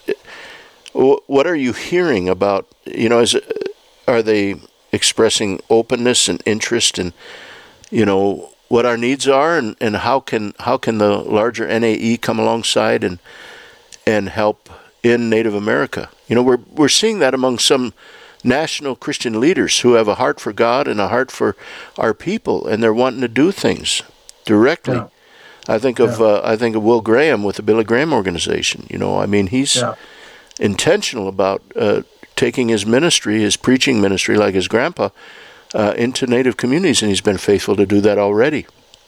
what are you hearing about? You know, is it, are they expressing openness and interest in, you know, what our needs are, and, and how can how can the larger N A E come alongside and and help in Native America? You know, we're we're seeing that among some national Christian leaders who have a heart for God and a heart for our people, and they're wanting to do things directly. Yeah, I think of yeah, uh, I think of Will Graham with the Billy Graham organization. You know, I mean, he's yeah, intentional about uh, taking his ministry, his preaching ministry, like his grandpa, uh, into Native communities, and he's been faithful to do that already.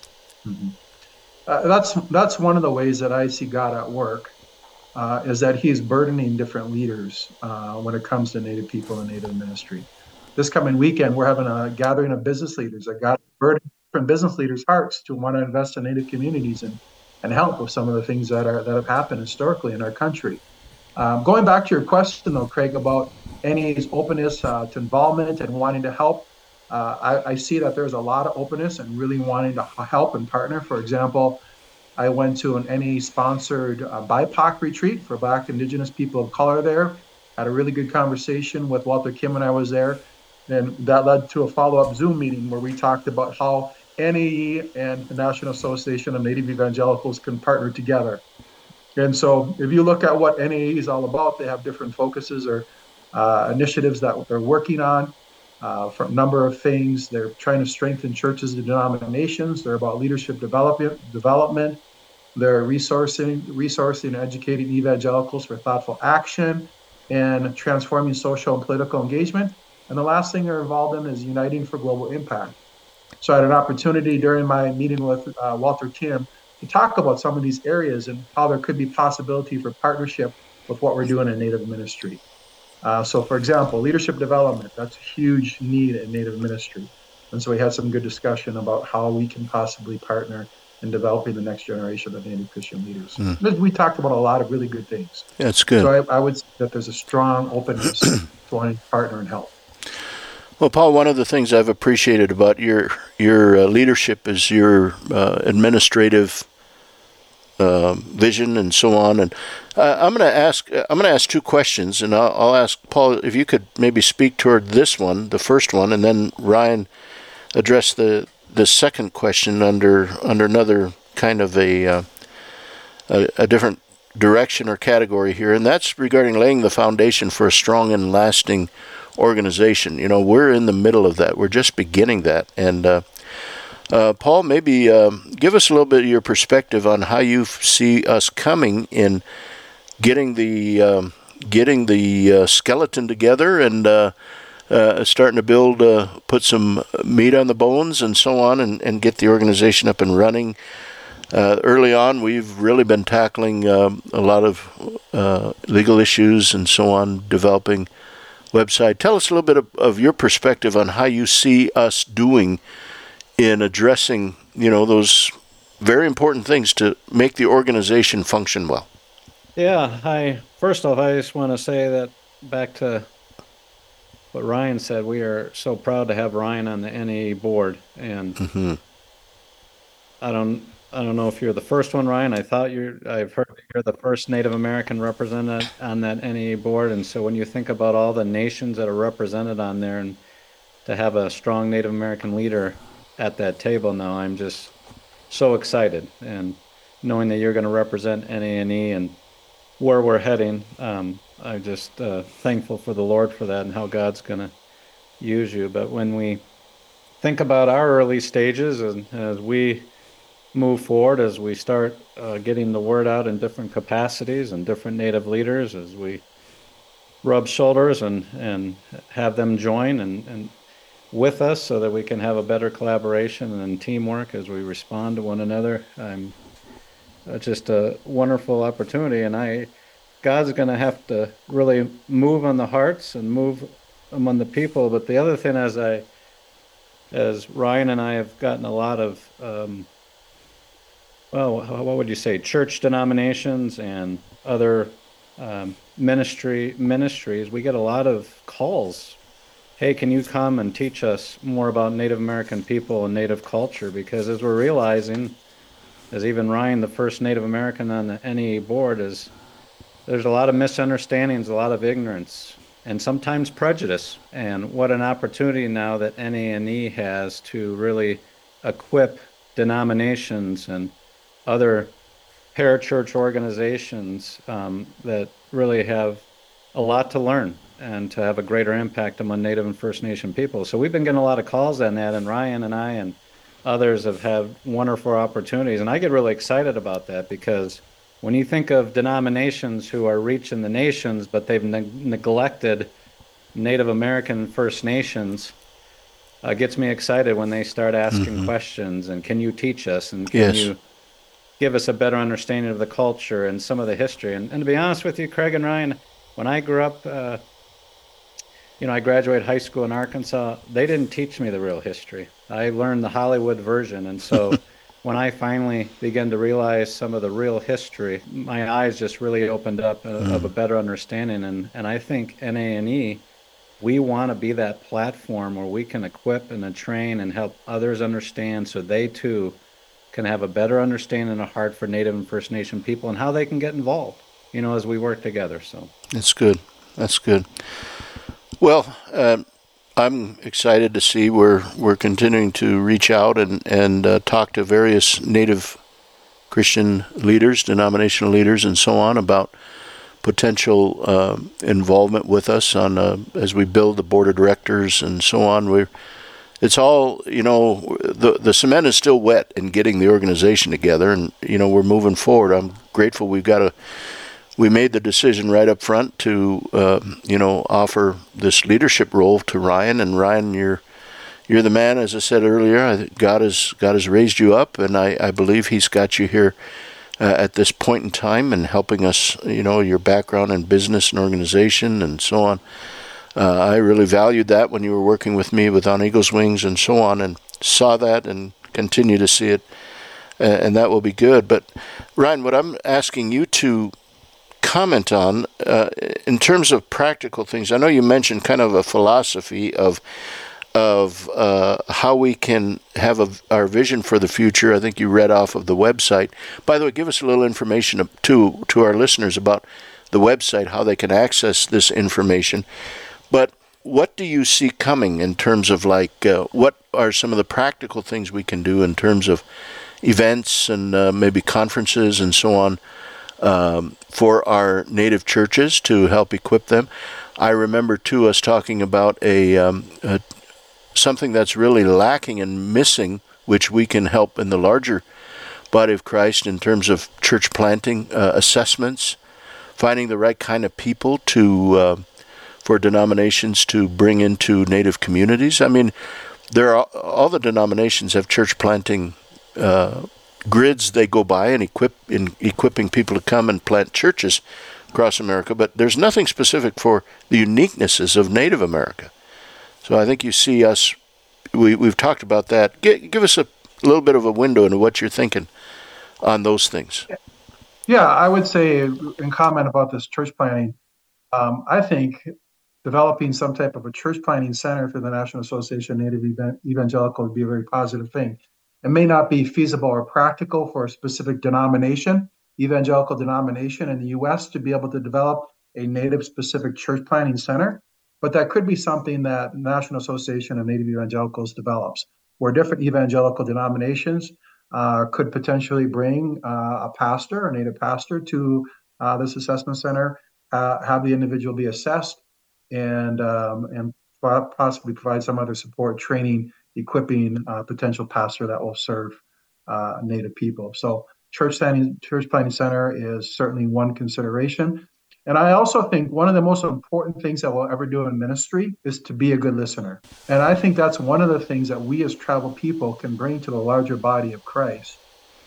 hmm Uh, that's that's one of the ways that I see God at work. Uh, is that he's burdening different leaders uh, when it comes to Native people and Native ministry. This coming weekend, we're having a gathering of business leaders that God burdened different business leaders' hearts to want to invest in Native communities and and help with some of the things that are that have happened historically in our country. Um, going back to your question, though, Craig, about N A E's openness uh, to involvement and wanting to help, uh, I, I see that there's a lot of openness and really wanting to help and partner. For example, I went to an N A E-sponsored uh, B I P O C retreat for Black Indigenous people of color there. Had a really good conversation with Walter Kim when I was there. And that led to a follow-up Zoom meeting where we talked about how N A E and the National Association of Native Evangelicals can partner together. And so if you look at what N A E is all about, they have different focuses or uh, initiatives that they're working on uh, for a number of things. They're trying to strengthen churches and denominations. They're about leadership development, development. They're resourcing, resourcing and educating evangelicals for thoughtful action and transforming social and political engagement. And the last thing they're involved in is uniting for global impact. So I had an opportunity during my meeting with uh, Walter Kim to talk about some of these areas and how there could be possibility for partnership with what we're doing in Native ministry. Uh, so, for example, leadership development, that's a huge need in Native ministry. And so we had some good discussion about how we can possibly partner in developing the next generation of Native Christian leaders. Mm. We talked about a lot of really good things. That's good. So I, I would say that there's a strong openness to wanting to partner and help. Well, Paul, one of the things I've appreciated about your your uh, leadership is your uh, administrative uh, vision and so on. And uh, I'm going to ask I'm going to ask two questions, and I'll, I'll ask Paul if you could maybe speak toward this one, the first one, and then Ryan address the the second question under under another kind of a uh, a, a different direction or category here, and that's regarding laying the foundation for a strong and lasting organization. You know, we're in the middle of that. We're just beginning that. And uh, uh, Paul, maybe uh, give us a little bit of your perspective on how you see us coming in getting the um, getting the uh, skeleton together and uh, uh, starting to build, uh, put some meat on the bones and so on, and, and get the organization up and running. Uh, early on, we've really been tackling um, a lot of uh, legal issues and so on, developing website. Tell us a little bit of, of your perspective on how you see us doing in addressing, you know, those very important things to make the organization function well. Yeah, I first off, I just want to say that back to what Ryan said, we are so proud to have Ryan on the N A E board, and Mm-hmm. I don't I don't know if you're the first one, Ryan. I thought you're I've heard you're the first Native American representative on that N A E board, and so when you think about all the nations that are represented on there, and to have a strong Native American leader at that table now, I'm just so excited, and knowing that you're going to represent N A N E and where we're heading, um, I'm just uh, thankful for the Lord for that and how God's going to use you. But when we think about our early stages, and as we move forward, as we start uh, getting the word out in different capacities and different Native leaders, as we rub shoulders and, and have them join and, and with us so that we can have a better collaboration and teamwork as we respond to one another. I'm uh, just a wonderful opportunity, and I God's going to have to really move on the hearts and move among the people. But the other thing, as I, as Ryan and I have gotten a lot of, um, well, what would you say, church denominations and other um, ministry ministries, we get a lot of calls. Hey, can you come and teach us more about Native American people and Native culture? Because as we're realizing, as even Ryan, the first Native American on the N E A board, is there's a lot of misunderstandings, a lot of ignorance, and sometimes prejudice. And what an opportunity now that N A N E has to really equip denominations and other parachurch organizations um, that really have a lot to learn and to have a greater impact among Native and First Nation people. So we've been getting a lot of calls on that, and Ryan and I and others have had wonderful opportunities. And I get really excited about that, because when you think of denominations who are reaching the nations, but they've ne- neglected Native American First Nations, uh, gets me excited when they start asking mm-hmm. questions, and can you teach us, and can yes. you give us a better understanding of the culture and some of the history. And, and to be honest with you, Craig and Ryan, when I grew up, uh, you know, I graduated high school in Arkansas, they didn't teach me the real history. I learned the Hollywood version. And so when I finally began to realize some of the real history, my eyes just really opened up uh, mm. of a better understanding. And, and I think N A N E, we want to be that platform where we can equip and train and help others understand, so they too can have a better understanding and a heart for Native and First Nation people and how they can get involved, you know, as we work together. So that's good. That's good. Well, uh, I'm excited to see we're we're continuing to reach out and and uh, talk to various Native Christian leaders, denominational leaders, and so on about potential uh, involvement with us on uh, as we build the board of directors and so on. We're It's all, you know, the the cement is still wet in getting the organization together, and, you know, we're moving forward. I'm grateful we've got a, we made the decision right up front to, uh, you know, offer this leadership role to Ryan. And Ryan, you're you're the man, as I said earlier. God has, God has raised you up, and I, I believe he's got you here uh, at this point in time and helping us, you know, your background in business and organization and so on. Uh, I really valued that when you were working with me with On Eagle's Wings and so on, and saw that and continue to see it, uh, and that will be good. But Ryan, what I'm asking you to comment on uh, in terms of practical things, I know you mentioned kind of a philosophy of of uh, how we can have a, our vision for the future. I think you read off of the website. By the way, give us a little information to to our listeners about the website, how they can access this information. But what do you see coming in terms of, like, uh, what are some of the practical things we can do in terms of events and uh, maybe conferences and so on um, for our Native churches to help equip them? I remember, too, us talking about a, um, a something that's really lacking and missing, which we can help in the larger body of Christ in terms of church planting uh, assessments, finding the right kind of people to uh, for denominations to bring into Native communities. I mean, there are all the denominations have church planting uh, grids they go by and equip in equipping people to come and plant churches across America, but there's nothing specific for the uniquenesses of Native America. So I think you see us, we, we've talked about that. G- give us a little bit of a window into what you're thinking on those things. Yeah, I would say in comment about this church planting, um, I think developing some type of a church planting center for the National Association of Native Evangelical would be a very positive thing. It may not be feasible or practical for a specific denomination, evangelical denomination in the U S, to be able to develop a Native-specific church planting center, but that could be something that National Association of Native Evangelicals develops, where different evangelical denominations uh, could potentially bring uh, a pastor, a Native pastor, to uh, this assessment center, uh, have the individual be assessed, and um, and possibly provide some other support, training, equipping a potential pastor that will serve uh, Native people. So church planting, church planting center is certainly one consideration. And I also think one of the most important things that we'll ever do in ministry is to be a good listener. And I think that's one of the things that we as tribal people can bring to the larger body of Christ.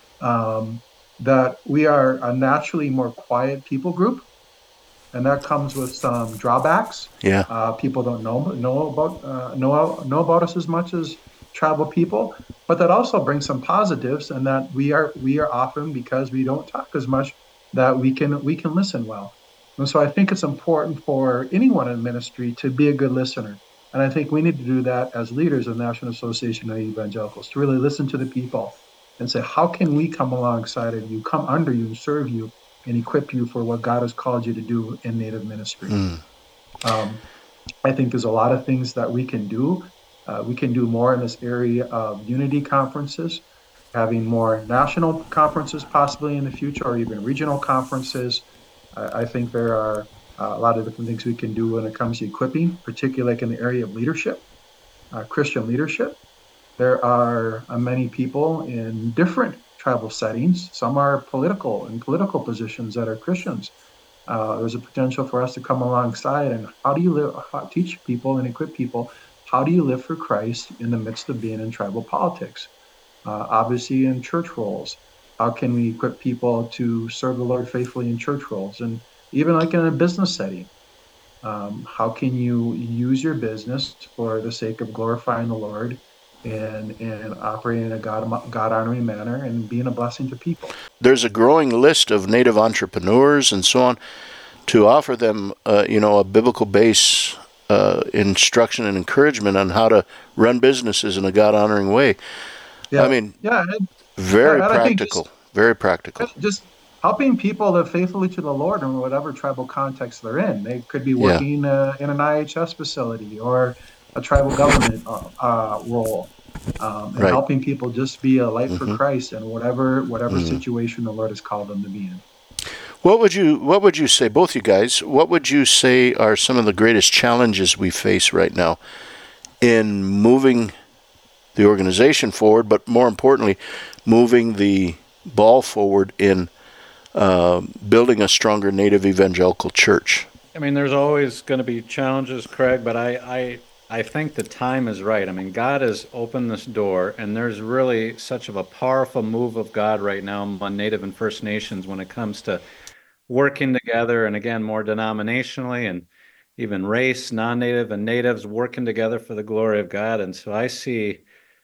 Um, that we are a naturally more quiet people group, and that comes with some drawbacks. Yeah. Uh, people don't know know about uh, know know about us as much as tribal people, but that also brings some positives, and that we are we are often, because we don't talk as much, that we can we can listen well. And so I think it's important for anyone in ministry to be a good listener. And I think we need to do that as leaders of the National Association of Evangelicals, to really listen to the people and say, how can we come alongside of you, come under you, serve you, and equip you for what God has called you to do in Native ministry? Mm. Um, I think there's a lot of things that we can do. Uh, we can do more in this area of unity conferences, having more national conferences possibly in the future, or even regional conferences. I, I think there are uh, a lot of different things we can do when it comes to equipping, particularly like in the area of leadership, uh, Christian leadership. There are uh, many people in different tribal settings. Some are political in political positions that are Christians. Uh, there's a potential for us to come alongside and how do you live, how, teach people and equip people, how do you live for Christ in the midst of being in tribal politics? Uh, obviously in church roles, how can we equip people to serve the Lord faithfully in church roles? And even like in a business setting, um, how can you use your business for the sake of glorifying the Lord and and operating in a God God honoring manner and being a blessing to people? There's a growing list of Native entrepreneurs and so on to offer them, uh, you know, a biblical base uh, instruction and encouragement on how to run businesses in a God honoring way. Yeah, I mean, yeah, and, very yeah, and practical, just, very practical. Just helping people live faithfully to the Lord in whatever tribal context they're in. They could be working yeah. uh, in an I H S facility or a tribal government uh, uh, role, um, and right. helping people just be a light mm-hmm. for Christ in whatever whatever mm-hmm. situation the Lord has called them to be in. What would you What would you say, both you guys? What would you say are some of the greatest challenges we face right now in moving the organization forward, but more importantly, moving the ball forward in uh, building a stronger Native evangelical church? I mean, there's always going to be challenges, Craig, but I, I I think the time is right. I mean, God has opened this door, and there's really such of a powerful move of God right now among Native and First Nations when it comes to working together, and again, more denominationally, and even race, non-Native and Natives working together for the glory of God. And so I see,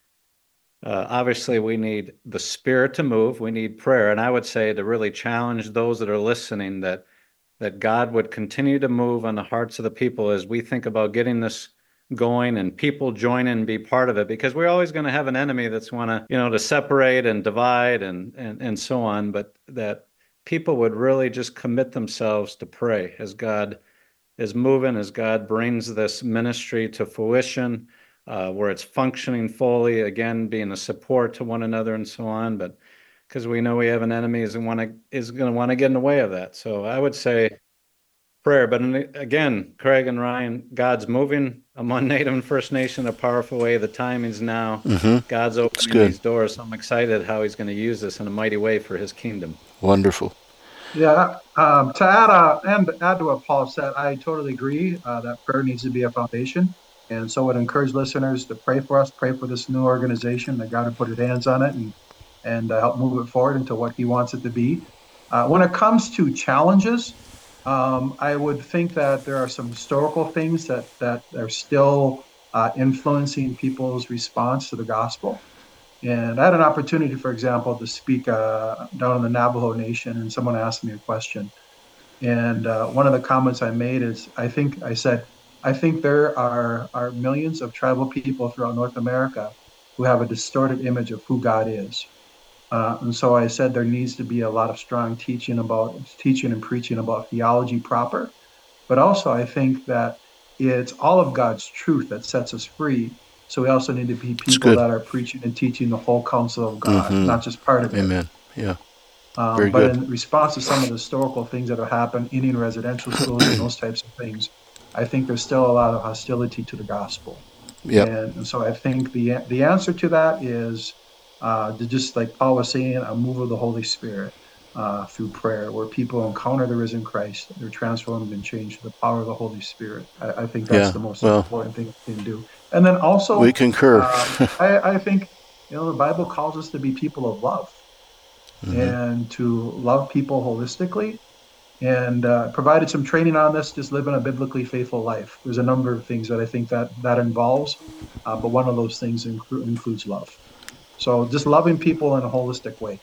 uh, obviously, we need the Spirit to move. We need prayer. And I would say to really challenge those that are listening that that God would continue to move on the hearts of the people as we think about getting this going and people join in and be part of it, because we're always going to have an enemy that's want to, you know, to separate and divide and, and, and so on, but that people would really just commit themselves to pray as God is moving, as God brings this ministry to fruition, uh, where it's functioning fully, again, being a support to one another and so on, but because we know we have an enemy is going to is going to want to get in the way of that. So I would say prayer. But again, Craig and Ryan, God's moving among Native and First Nation in a powerful way. The timing's now. Mm-hmm. God's opening these doors. So I'm excited how he's going to use this in a mighty way for his kingdom. Wonderful. Yeah, um, to add uh, and add to what Paul said, I totally agree uh, that prayer needs to be a foundation. And so I would encourage listeners to pray for us, pray for this new organization, that God would put his hands on it and and uh, help move it forward into what he wants it to be. Uh, when it comes to challenges, um, I would think that there are some historical things that, that are still uh, influencing people's response to the gospel. And I had an opportunity, for example, to speak uh, down in the Navajo Nation, and someone asked me a question. And uh, one of the comments I made is, I think, I said, I think there are, are millions of tribal people throughout North America who have a distorted image of who God is. Uh, and so I said there needs to be a lot of strong teaching about teaching and preaching about theology proper. But also I think that it's all of God's truth that sets us free. So we also need to be people that are preaching and teaching the whole counsel of God, mm-hmm. not just part of it. Amen. Yeah. Um, Very but good. in response to some of the historical things that have happened, Indian residential schools and those types of things, I think there's still a lot of hostility to the gospel. Yeah. And, and so I think the the answer to that is uh, to just like Paul was saying, a move of the Holy Spirit uh, through prayer, where people encounter the risen Christ, they're transformed and changed to the power of the Holy Spirit. I, I think that's Yeah, the most well, important thing we can do. And then also, we concur. um, I, I think you know the Bible calls us to be people of love Hmm. and to love people holistically. And uh, provided some training on this, just living a biblically faithful life. There's a number of things that I think that that involves, uh, but one of those things inclu- includes love. So just loving people in a holistic way,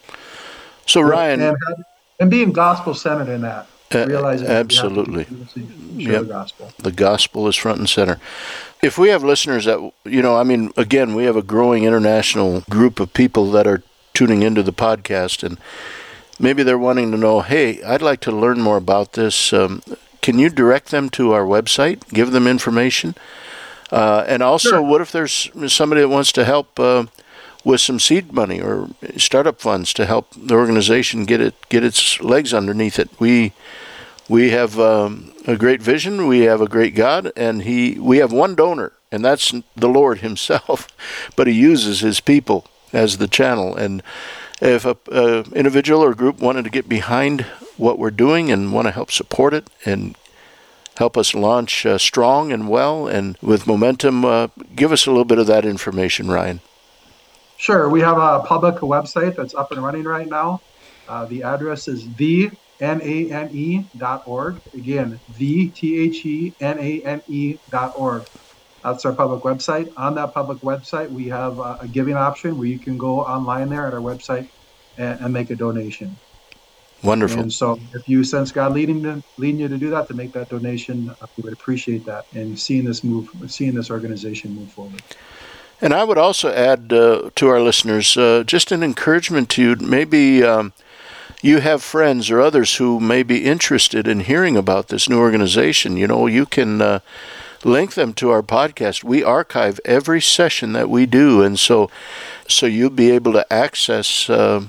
So, with Ryan, and and being gospel centered in that, uh, realizing that we have to absolutely. continuously share Yep. the gospel. The gospel is front and center. If we have listeners that, you know, I mean, again, we have a growing international group of people that are tuning into the podcast, and maybe they're wanting to know, hey, I'd like to learn more about this. Um, can you direct them to our website, give them information? Uh, and also, Sure. what if there's somebody that wants to help uh, with some seed money or startup funds to help the organization get it get its legs underneath it? We we have um, a great vision. We have a great God, and he we have one donor, and that's the Lord Himself. But He uses His people as the channel. And if a uh, individual or group wanted to get behind what we're doing and want to help support it and help us launch uh, strong and well and with momentum, uh, give us a little bit of that information, Ryan. Sure. We have a public website that's up and running right now. Uh, the address is the N A N E dot org. Again, the T H E N A N E dot org. That's our public website. On that public website, we have a, a giving option where you can go online there at our website and, and make a donation. Wonderful. And so if you sense God leading to, leading you to do that, to make that donation, uh, we would appreciate that and seeing this move, seeing this organization move forward. And I would also add uh, to our listeners uh, just an encouragement to you. Maybe um, you have friends or others who may be interested in hearing about this new organization. You know, you can uh, link them to our podcast. We archive every session that we do, and so so you'll be able to access uh,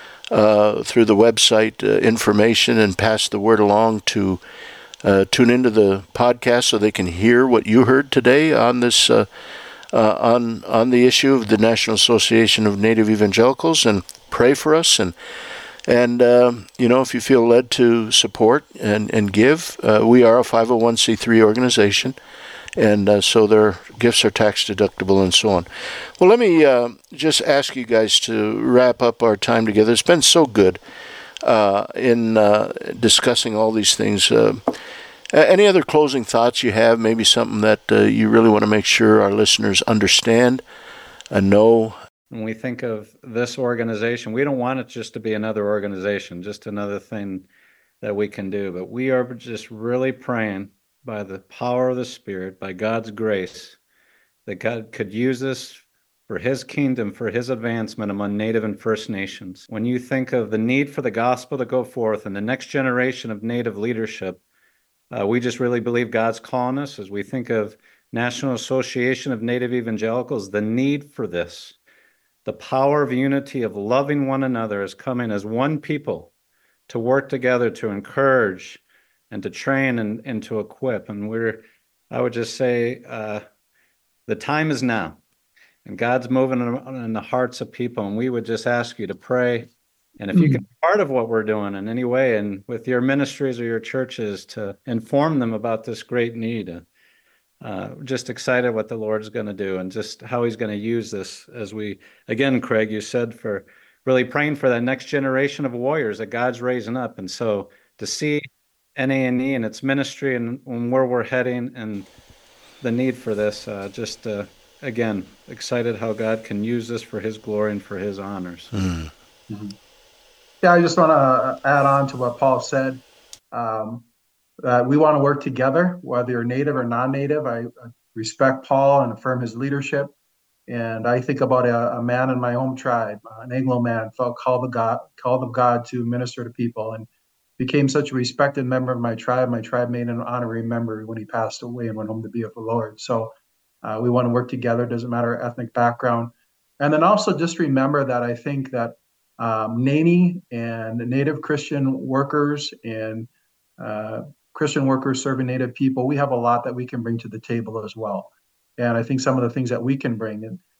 uh, through the website uh, information and pass the word along to uh, tune into the podcast so they can hear what you heard today on this. Uh, Uh, on on the issue of the National Association of Native Evangelicals, and pray for us. And and uh, you know, if you feel led to support and and give, uh, we are a five oh one c three organization, and uh, so their gifts are tax deductible and so on. Well, let me uh, just ask you guys to wrap up our time together. It's been so good uh, in uh, discussing all these things. Uh, Any other closing thoughts you have? Maybe something that uh, you really want to make sure our listeners understand and know? When we think of this organization, we don't want it just to be another organization, just another thing that we can do. But we are just really praying by the power of the Spirit, by God's grace, that God could use this for His kingdom, for His advancement among Native and First Nations. When you think of the need for the gospel to go forth and the next generation of Native leadership, Uh, we just really believe God's calling us as we think of National Association of Native Evangelicals, the need for this, the power of unity, of loving one another is coming as one people to work together to encourage and to train and, and to equip. And we're, I would just say, uh, the time is now. And God's moving in, in the hearts of people. And we would just ask you to pray. And if you can be part of what we're doing in any way, and with your ministries or your churches, to inform them about this great need, uh, uh, just excited what the Lord's going to do and just how He's going to use this as we, again, Craig, you said, for really praying for that next generation of warriors that God's raising up. And so to see N A N E and its ministry and, and where we're heading and the need for this, uh, just uh, again, excited how God can use this for His glory and for His honors. Mm. Mm-hmm. Yeah, I just want to add on to what Paul said. Um, uh, we want to work together, whether you're native or non-native. I, I respect Paul and affirm his leadership. And I think about a, a man in my home tribe, an Anglo man, felt called of God, called of God to minister to people, and became such a respected member of my tribe. My tribe made an honorary member when he passed away and went home to be with the Lord. So uh, we want to work together. Doesn't matter our ethnic background. And then also just remember that I think that um, N A N E and Native Christian workers and uh, Christian workers serving Native people, we have a lot that we can bring to the table as well. And I think some of the things that we can bring, and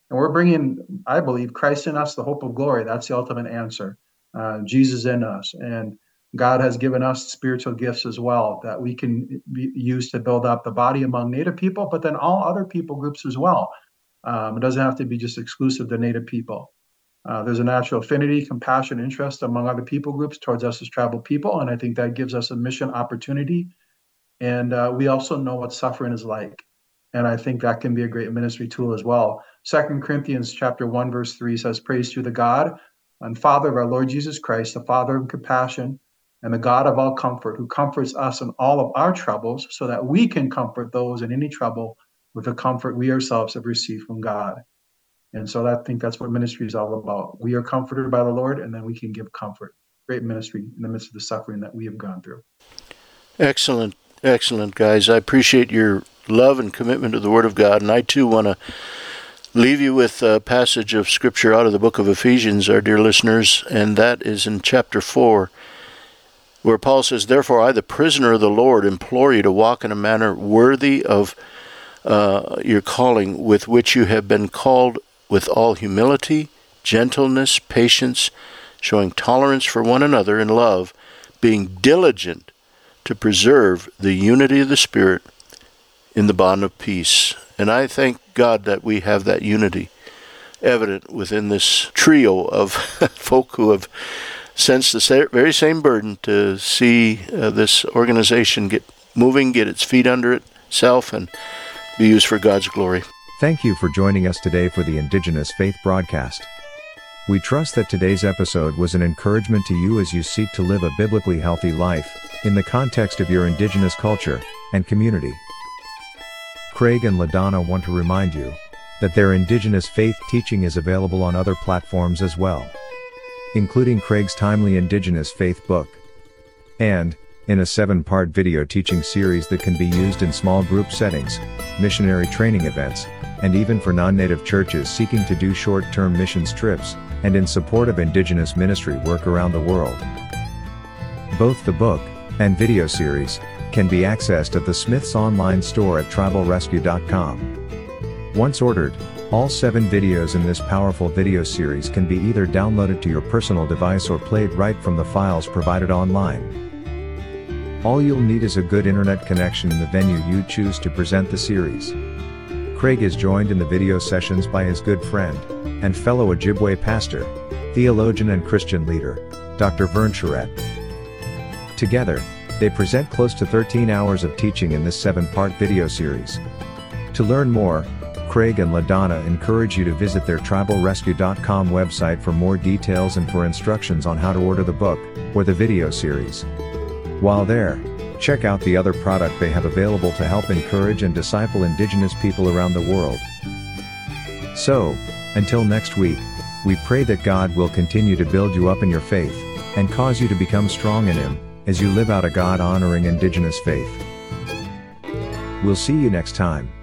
And we're bringing, I believe, Christ in us, the hope of glory. That's the ultimate answer. Uh, Jesus in us. And God has given us spiritual gifts as well that we can be, use to build up the body among Native people, but then all other people groups as well. Um, it doesn't have to be just exclusive to Native people. Uh, there's a natural affinity, compassion, interest among other people groups towards us as tribal people. And I think that gives us a mission opportunity. And uh, we also know what suffering is like. And I think that can be a great ministry tool as well. Second Corinthians chapter one, verse three says, praise to the God and Father of our Lord Jesus Christ, the Father of compassion and the God of all comfort, who comforts us in all of our troubles so that we can comfort those in any trouble with the comfort we ourselves have received from God. And so I think that's what ministry is all about. We are comforted by the Lord, and then we can give comfort. Great ministry in the midst of the suffering that we have gone through. Excellent, excellent, guys. I appreciate your love and commitment to the Word of God, and I too want to leave you with a passage of Scripture out of the book of Ephesians, our dear listeners, and that is in chapter four, where Paul says, therefore I, the prisoner of the Lord, implore you to walk in a manner worthy of uh, your calling, with which you have been called, with all humility, gentleness, patience, showing tolerance for one another in love, being diligent to preserve the unity of the Spirit in the bond of peace. And I thank God that we have that unity evident within this trio of folk who have sensed the very same burden to see uh, this organization get moving, get its feet under itself, and be used for God's glory. Thank you for joining us today for the Indigenous Faith broadcast. We trust that today's episode was an encouragement to you as you seek to live a biblically healthy life in the context of your Indigenous culture and community. Craig and LaDonna want to remind you that their Indigenous faith teaching is available on other platforms as well, including Craig's timely Indigenous faith book, and in a seven-part video teaching series that can be used in small group settings, missionary training events, and even for non-native churches seeking to do short-term missions trips, and in support of Indigenous ministry work around the world. Both the book and video series can be accessed at the Smith's online store at tribal rescue dot com. Once ordered, all seven videos in this powerful video series can be either downloaded to your personal device or played right from the files provided online. All you'll need is a good internet connection in the venue you choose to present the series. Craig is joined in the video sessions by his good friend and fellow Ojibwe pastor, theologian and Christian leader, Doctor Vern Charette. Together, they present close to thirteen hours of teaching in this seven-part video series. To learn more, Craig and LaDonna encourage you to visit their tribal rescue dot com website for more details and for instructions on how to order the book or the video series. While there, check out the other product they have available to help encourage and disciple Indigenous people around the world. So, until next week, we pray that God will continue to build you up in your faith and cause you to become strong in Him as you live out a God-honoring Indigenous faith. We'll see you next time.